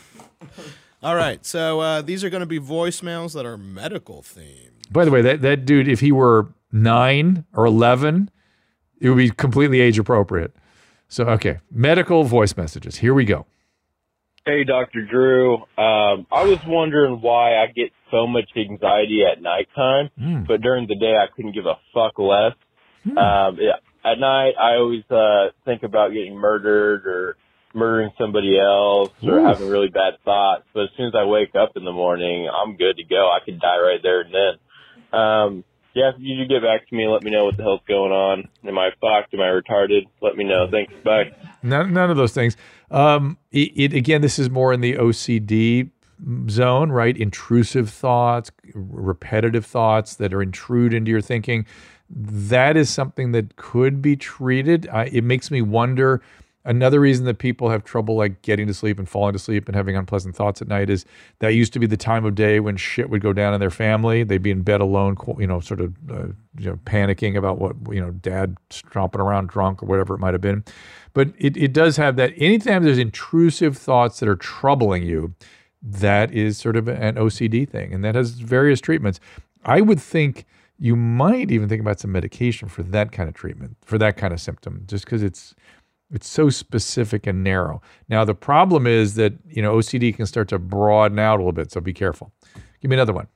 All right, so uh, these are going to be voicemails that are medical themed. By the way, that that dude, if he were nine or eleven, it would be completely age appropriate. So, okay, medical voice messages. Here we go. Hey, Doctor Drew. Um, I was wondering why I get so much anxiety at nighttime, Mm. but during the day I couldn't give a fuck less. Hmm. Um, yeah, at night I always uh, think about getting murdered or murdering somebody else or Ooh. having really bad thoughts. But as soon as I wake up in the morning, I'm good to go. I could die right there and then. Um, yeah, if you could get back to me and let me know what the hell's going on. Am I fucked? Am I retarded? Let me know. Thanks. Bye. None, none of those things. Um, it, it again, this is more in the O C D zone, right? Intrusive thoughts, repetitive thoughts that are intrude into your thinking. That is something that could be treated. I, it makes me wonder. Another reason that people have trouble like getting to sleep and falling to sleep and having unpleasant thoughts at night is that used to be the time of day when shit would go down in their family. They'd be in bed alone, you know, sort of, uh, you know, panicking about what, you know, dad stomping around drunk or whatever it might have been. But it, it does have that. Anytime there's intrusive thoughts that are troubling you, that is sort of an O C D thing, and that has various treatments. I would think you might even think about some medication for that kind of treatment, for that kind of symptom, just because it's it's so specific and narrow. Now, the problem is that, you know, O C D can start to broaden out a little bit, so be careful. Give me another one.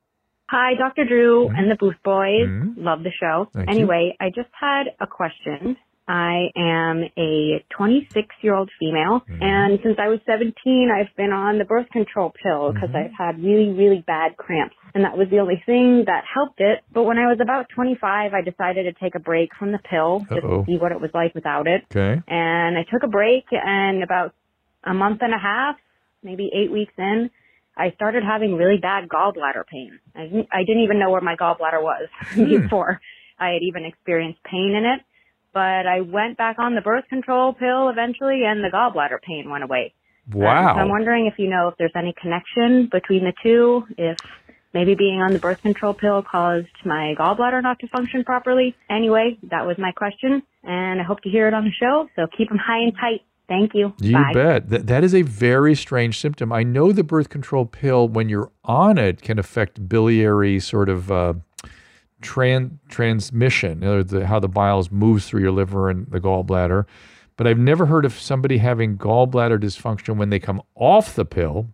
Hi, Doctor Drew Mhm. and the Booth Boys. Mhm. Love the show. Thank you. anyway, I just had a question. I am a twenty-six-year-old female, Mhm. and since I was seventeen, I've been on the birth control pill because Mhm. I've had really, really bad cramps, and that was the only thing that helped it. But when I was about twenty-five, I decided to take a break from the pill just Uh-oh. to see what it was like without it. Okay. And I took a break, and about a month and a half, maybe eight weeks in, I started having really bad gallbladder pain. I didn't, I didn't even know where my gallbladder was before I had even experienced pain in it. But I went back on the birth control pill eventually, and the gallbladder pain went away. Wow. Um, so I'm wondering if you know if there's any connection between the two, if maybe being on the birth control pill caused my gallbladder not to function properly. Anyway, that was my question, and I hope to hear it on the show, so keep them high and tight. Thank you. You Bye. bet. That, that is a very strange symptom. I know the birth control pill, when you're on it, can affect biliary sort of uh, tran- transmission, or the, how the biles moves through your liver and the gallbladder. But I've never heard of somebody having gallbladder dysfunction when they come off the pill,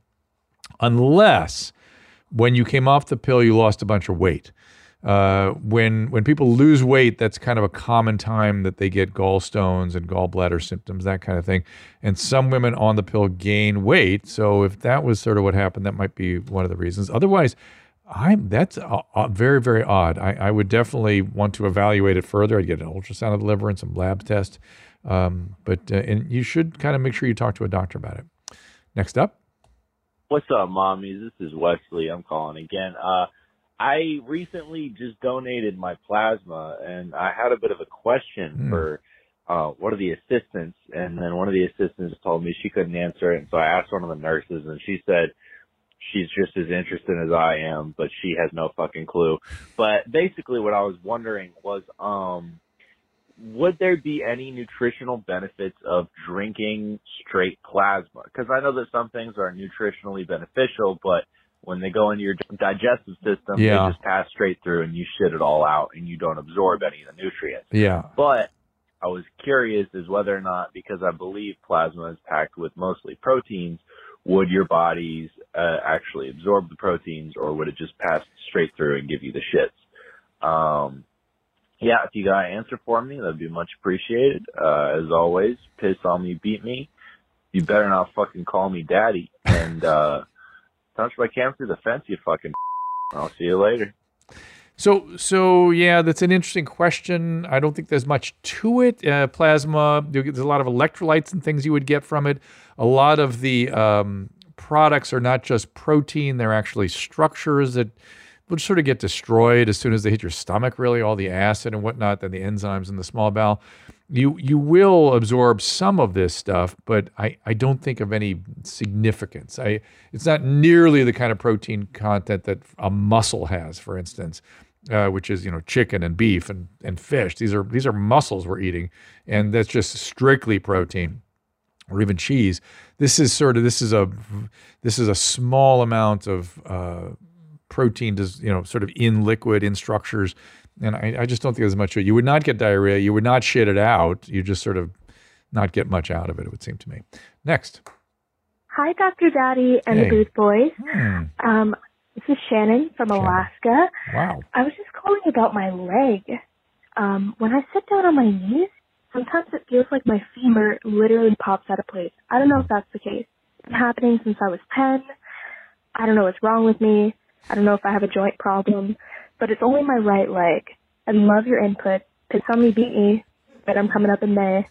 unless when you came off the pill, you lost a bunch of weight. Uh, when when people lose weight, that's kind of a common time that they get gallstones and gallbladder symptoms, that kind of thing. And some women on the pill gain weight. So if that was sort of what happened, that might be one of the reasons. Otherwise, I'm that's uh, uh, very, very odd. I, I would definitely want to evaluate it further. I'd get an ultrasound of the liver and some lab tests. Um, but uh, and you should kind of make sure you talk to a doctor about it. Next up. What's up, mommies? This is Wesley. I'm calling again. Uh, I recently just donated my plasma, and I had a bit of a question Mm. for uh, one of the assistants, and then one of the assistants told me she couldn't answer it, and so I asked one of the nurses, and she said she's just as interested as I am, but she has no fucking clue. But basically what I was wondering was, um, would there be any nutritional benefits of drinking straight plasma? Because I know that some things are nutritionally beneficial, but when they go into your digestive system, Yeah. they just pass straight through and you shit it all out and you don't absorb any of the nutrients. Yeah. But I was curious as whether or not, because I believe plasma is packed with mostly proteins, would your bodies uh, actually absorb the proteins, or would it just pass straight through and give you the shits? Um, yeah, if you got an answer for me, that'd be much appreciated. Uh, as always, piss on me, beat me. You better not fucking call me daddy. And uh, touch my cam through the fence, you fucking. I'll see you later. So, so yeah, that's an interesting question. I don't think there's much to it. Uh, plasma, there's a lot of electrolytes and things you would get from it. A lot of the um, products are not just protein; they're actually structures that would sort of get destroyed as soon as they hit your stomach. Really, all the acid and whatnot, then the enzymes in the small bowel. You you will absorb some of this stuff, but I, I don't think of any significance. I it's not nearly the kind of protein content that a mussel has, for instance, uh, which is you know chicken and beef and, and fish. These are these are mussels we're eating, and that's just strictly protein, or even cheese. This is sort of this is a this is a small amount of uh, protein, does you know sort of in liquid in structures. And I, I just don't think there's much to it. You would not get diarrhea. You would not shit it out. You just sort of not get much out of it, it would seem to me. Next. Hi, Doctor Daddy and Hey. the Booth Boys. Hmm. Um, this is Shannon from Alaska. Wow. I was just calling about my leg. Um, when I sit down on my knees, sometimes it feels like my femur literally pops out of place. I don't know if that's the case. It's been happening since I was ten. I don't know what's wrong with me. I don't know if I have a joint problem. But it's only my right leg. I'd love your input. Piss on me, beat me, but I'm coming up in May.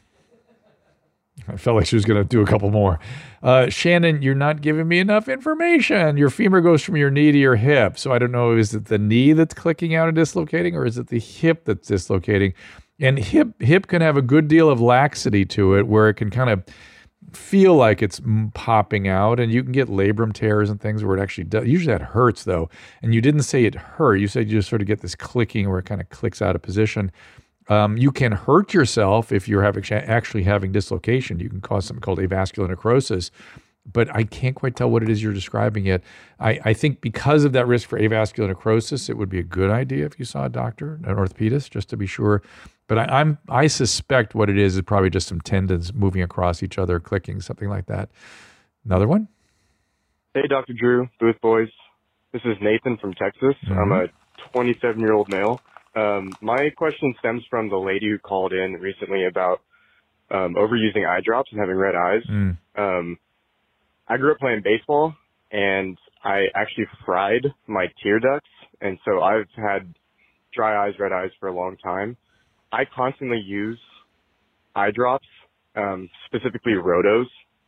I felt like she was going to do a couple more. Uh, Shannon, you're not giving me enough information. Your femur goes from your knee to your hip. So I don't know, is it the knee that's clicking out and dislocating, or is it the hip that's dislocating? And hip hip can have a good deal of laxity to it, where it can kind of feel like it's mm, popping out, and you can get labrum tears and things where it actually does. Usually that hurts though. And you didn't say it hurt. You said you just sort of get this clicking where it kind of clicks out of position. Um, you can hurt yourself if you're having, actually having dislocation. You can cause something called avascular necrosis, but I can't quite tell what it is you're describing yet. I, I think because of that risk for avascular necrosis, it would be a good idea if you saw a doctor, an orthopedist, just to be sure. But I, I'm I suspect what it is is probably just some tendons moving across each other, clicking, something like that. Another one? Hey, Doctor Drew, Booth Boys. This is Nathan from Texas. Mm-hmm. I'm a twenty-seven-year-old male. Um, my question stems from the lady who called in recently about um, overusing eye drops and having red eyes. Mm. Um, I grew up playing baseball, and I actually fried my tear ducts, and so I've had dry eyes, red eyes for a long time. I constantly use eye drops, um, specifically Rotos,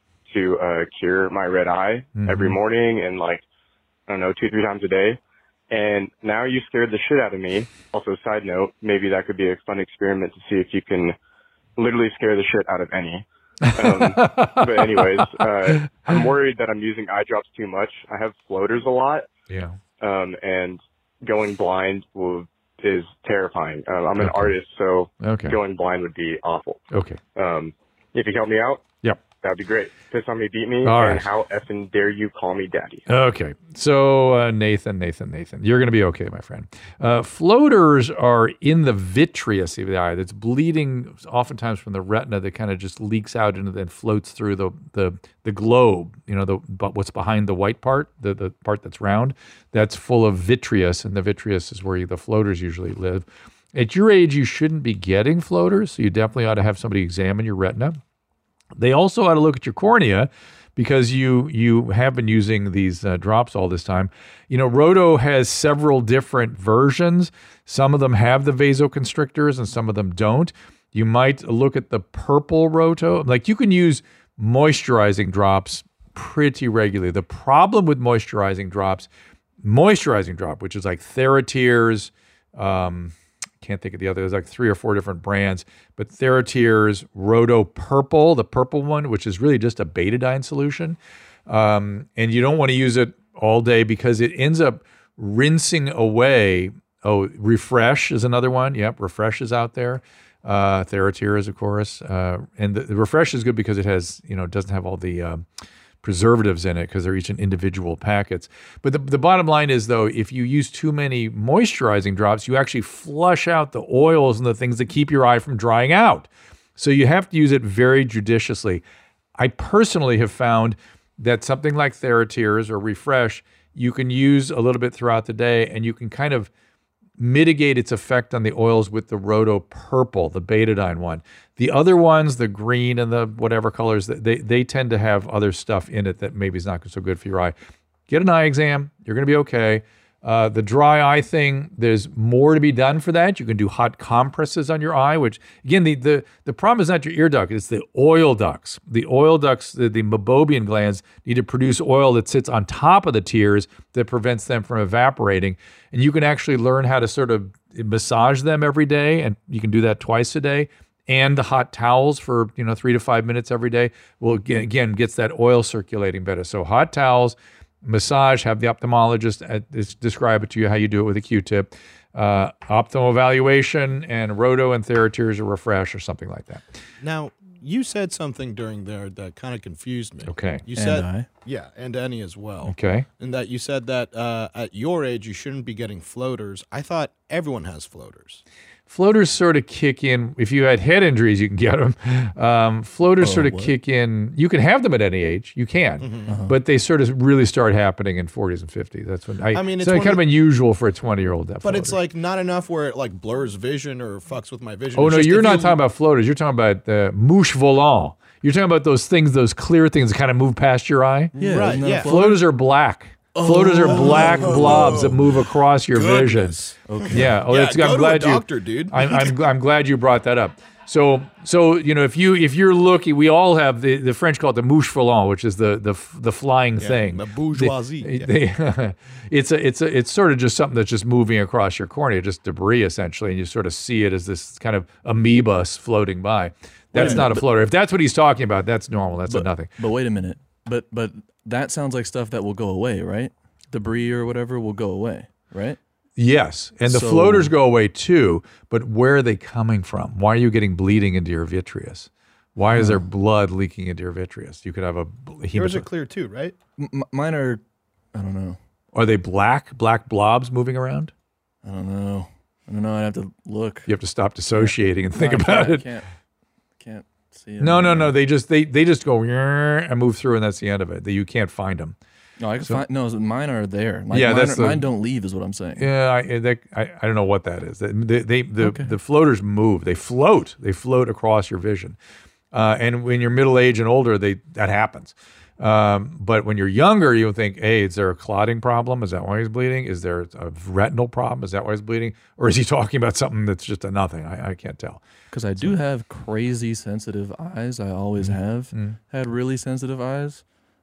to uh, cure my red eye Mhm. every morning and like, I don't know, two, three times a day. And now you scared the shit out of me. Also, side note, maybe that could be a fun experiment to see if you can literally scare the shit out of any. Um, but anyways, uh, I'm worried that I'm using eye drops too much. I have floaters a lot. Yeah. Um, and going blind will is terrifying. Um, I'm an Okay. artist, so Okay. going blind would be awful. Okay. Um, if you could help me out, Yep. that'd be great. Piss on me, beat me, All and right. how effing dare you call me daddy? Okay. So, uh, Nathan, Nathan, Nathan, you're going to be okay, my friend. Uh, floaters are in the vitreous of the eye that's bleeding oftentimes from the retina that kind of just leaks out and then floats through the, the, the globe, you know, the but what's behind the white part, the, the part that's round, that's full of vitreous, and the vitreous is where the floaters usually live. At your age, you shouldn't be getting floaters, so you definitely ought to have somebody examine your retina. They also ought to look at your cornea, because you you have been using these uh, drops all this time. You know, Roto has several different versions. Some of them have the vasoconstrictors and some of them don't. You might look at the purple Roto. Like, you can use moisturizing drops pretty regularly. The problem with moisturizing drops, moisturizing drop, which is like TheraTears, um, can't think of the other. There's like three or four different brands, but TheraTears, Roto Purple, the purple one, which is really just a betadine solution. Um, and you don't want to use it all day because it ends up rinsing away. Oh, Refresh is another one. Yep, Refresh is out there. Uh, TheraTears, of course. Uh, and the, the Refresh is good because it has, you know, it doesn't have all the um, preservatives in it because they're each in individual packets. But the, the bottom line is, though, if you use too many moisturizing drops, you actually flush out the oils and the things that keep your eye from drying out. So you have to use it very judiciously. I personally have found that something like TheraTears or Refresh, you can use a little bit throughout the day, and you can kind of mitigate its effect on the oils with the Roto Purple, the betadine one. The other ones, the green and the whatever colors, they, they tend to have other stuff in it that maybe is not so good for your eye. Get an eye exam. You're going to be okay. Uh, the dry eye thing, there's more to be done for that. You can do hot compresses on your eye, which, again, the the, the problem is not your ear duct, it's the oil ducts. The oil ducts, the, the meibomian glands, need to produce oil that sits on top of the tears that prevents them from evaporating. And you can actually learn how to sort of massage them every day, and you can do that twice a day. And the hot towels for, you know, three to five minutes every day will, again, again gets that oil circulating better. So hot towels, massage, have the ophthalmologist at, describe it to you how you do it with a Q-tip, uh, optimal evaluation, and Roto and TheraTears or Refresh or something like that. Now, you said something during there that kind of confused me. Okay. You And said, I. yeah, and Annie as well. Okay. And that you said that uh, at your age you shouldn't be getting floaters. I thought everyone has floaters. Floaters sort of kick in. If you had head injuries, you can get them. Um, floaters Oh, sort of what? kick in. You can have them at any age. You can. Mm-hmm. Uh-huh. But they sort of really start happening in forties and fifties. That's when I, I mean, it's it's one kind of of- unusual for a twenty-year-old to have But it's floaters. like not enough where it like blurs vision or fucks with my vision. Oh, It's no, just you're if not you- talking about floaters. You're talking about uh, mouche volant. You're talking about those things, those clear things that kind of move past your eye. Yeah, Right, isn't that a yeah. floater? Floaters are black. Floaters are black blobs that move across your Goodness. vision. Yeah. Oh, Yeah, that's, go I'm to a glad doctor, you, dude. I'm, I'm, I'm glad you brought that up. So, so you know, if you if you're looking, we all have the, the French call it the mouche volant, which is the the the flying Yeah, thing. the bourgeoisie. They- they- it's a it's a it's sort of just something that's just moving across your cornea, just debris essentially, and you sort of see it as this kind of amoeba floating by. That's a not a minute, floater. If that's what he's talking about, that's normal. That's a But, nothing. but wait a minute. But but that sounds like stuff that will go away, right? Debris or whatever will go away, right? Yes, and the So- floaters go away too, but where are they coming from? Why are you getting bleeding into your vitreous? Why is there blood leaking into your vitreous? You could have a Yours are hematoma. clear too, right? M- mine are, I don't know. Are they black, black blobs moving around? I don't know. I don't know. I'd have to look. You have to stop dissociating and think No, I about can't- it. I can't, can't see it. No, no, no. They just they they just go "Nyeh," and move through, and that's the end of it. That you can't find them. No, I can So- find. No, mine are there. Like, Yeah, mine, that's are- the- mine don't leave, is what I'm saying. Yeah, I, that, I I don't know what that is. They, they the Okay. the floaters move. They float. They float across your vision. Uh, and when you're middle age and older, they that happens. Um, but when you're younger, you would think, hey, is there a clotting problem? Is that why he's bleeding? Is there a retinal problem? Is that why he's bleeding? Or is he talking about something that's just a nothing? I, I can't tell. Because I do have crazy sensitive eyes. I always have Mm. had really sensitive eyes.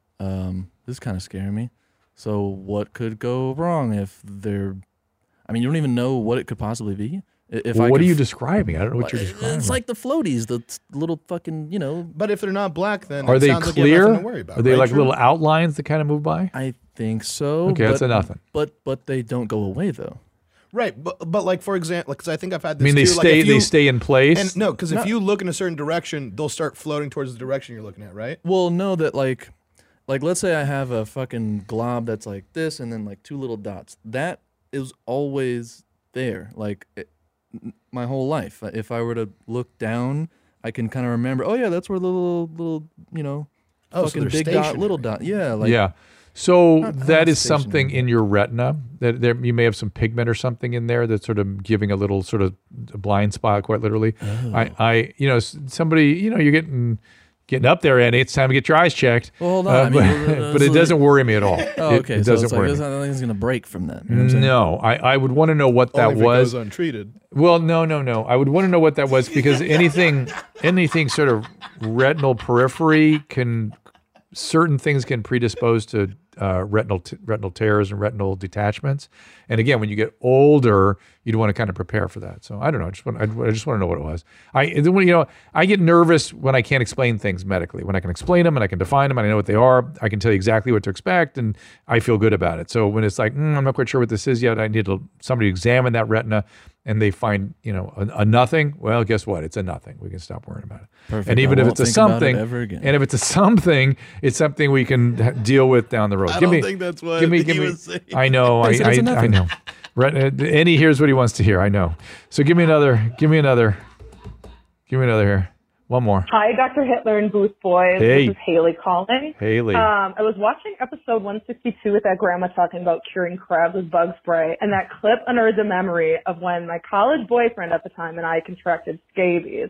Um, this is kind of scaring me. So what could go wrong if they're? I mean, you don't even know what it could possibly be. I- If Well, I what could are you f- describing? I don't know what you're describing. It's like the floaties, the t- little fucking, you know. But if they're not black, then Are it they sounds like you have clear? nothing to worry about, Are they right, like Drew? little outlines that kind of move by? I think so. Okay, that's but- a nothing. But but they don't go away though. Right, but but like for example, because I think I've had this. I mean, they too, like, stay if you- they stay in place. And no, because if No. you look in a certain direction, they'll start floating towards the direction you're looking at, right? Well, no, that like, like let's say I have a fucking glob that's like this, and then like two little dots. That is always there, like it, n- my whole life. If I were to look down, I can kind of remember. Oh yeah, that's where the little little you know, Oh, so fucking they're big dot, stationary. little dot. Yeah, like yeah. So Not- not that is something stationary. in your retina that there you may have some pigment or something in there that's sort of giving a little sort of blind spot, quite literally. Oh. I, I, you know, s- somebody, you know, you're getting getting up there, Andy. It's time to get your eyes checked. Well, hold on. Uh, I mean, but, uh, but it so- doesn't worry me at all. Oh, It- okay. It, so doesn't it's like worry it's me. not, nothing's gonna break from that. You know what I'm saying? No, I, I would want to know what that Only if it was. goes untreated. Well, no, no, no. I would want to know what that was because anything, anything sort of retinal periphery can, certain things can predispose to uh, retinal t- retinal tears and retinal detachments. And again, when you get older, you'd want to kind of prepare for that. So I don't know. I just want, I, I just want to know what it was. I, and then when, you know, I get nervous when I can't explain things medically. When I can explain them and I can define them and I know what they are, I can tell you exactly what to expect, and I feel good about it. So when it's like, mm, I'm not quite sure what this is yet, I need to, somebody to examine that retina, and they find, you know, a, a nothing. Well, guess what? It's a nothing. We can stop worrying about it. Perfect. And even I if won't it's a think about it something, ever again. and if it's a something, it's something we can h- deal with down the road. I give don't me, think that's what give me, he give me. was saying. I know. I, He said it's a I, I nothing. know. Ret- uh, Andy hears what he wants to hear. I know. So give me another. Give me another. Give me another here. One more. Hi, Doctor Hitler and Booth Boys. Hey. This is Haley calling. Haley. Um, I was watching episode one sixty-two with that grandma talking about curing crabs with bug spray, and that clip unearthed a memory of when my college boyfriend at the time and I contracted scabies.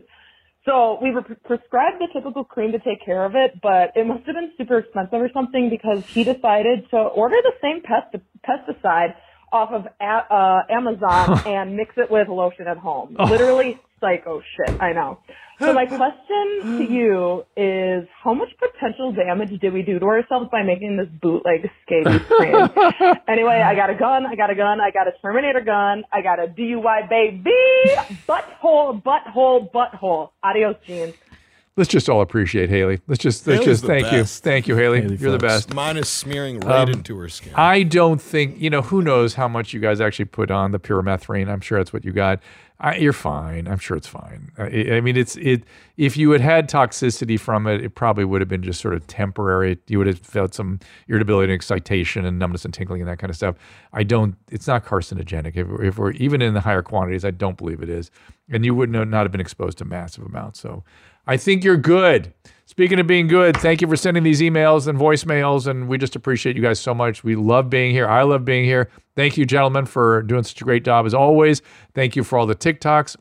So we were pre- prescribed the typical cream to take care of it, but it must have been super expensive or something because he decided to order the same pest- pesticide off of a- uh, Amazon and mix it with lotion at home. Oh. Literally psycho shit, I know. So my question to you is, how much potential damage did we do to ourselves by making this bootleg scabies cream? Anyway, I got a gun, I got a gun, I got a Terminator gun, I got a D U I baby, butthole, butthole, butthole. Adios, Gene. Let's just all appreciate Haley. Let's just let's Haley's just the thank you. best. Thank you, Haley. Haley You're the folks. best. Mine is smearing right Um, into her skin. I don't think, you know, who knows how much you guys actually put on the pyrimethrine. I'm sure that's what you got. I, you're fine. I'm sure it's fine. I, I mean, it's it. If you had had toxicity from it, it probably would have been just sort of temporary. You would have felt some irritability and excitation and numbness and tingling and that kind of stuff. I don't. It's not carcinogenic. If, we're- if we're even in the higher quantities, I don't believe it is. And you would not not have been exposed to massive amounts. So I think you're good. Speaking of being good, thank you for sending these emails and voicemails, and we just appreciate you guys so much. We love being here. I love being here. Thank you, gentlemen, for doing such a great job as always. Thank you for all the TikToks.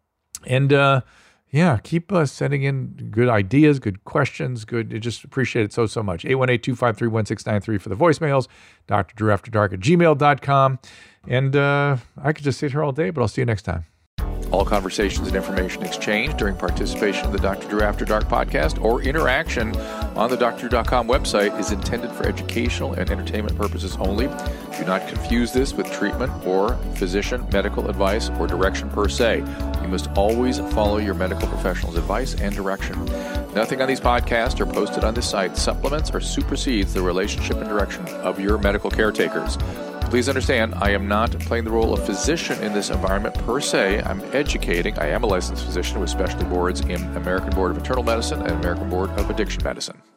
And uh, yeah, keep uh, sending in good ideas, good questions, good. I just appreciate it so, so much. eight one eight, two five three, one six nine three for the voicemails, D R Drew After Dark at gmail dot com. And uh, I could just sit here all day, but I'll see you next time. All conversations and information exchanged during participation in the Doctor Drew After Dark podcast or interaction on the D R drew dot com website is intended for educational and entertainment purposes only. Do not confuse this with treatment or physician medical advice or direction per se. You must always follow your medical professional's advice and direction. Nothing on these podcasts or posted on this site supplements or supersedes the relationship and direction of your medical caretakers. Please understand, I am not playing the role of physician in this environment per se. I'm educating. I am a licensed physician with specialty boards in American Board of Internal Medicine and American Board of Addiction Medicine.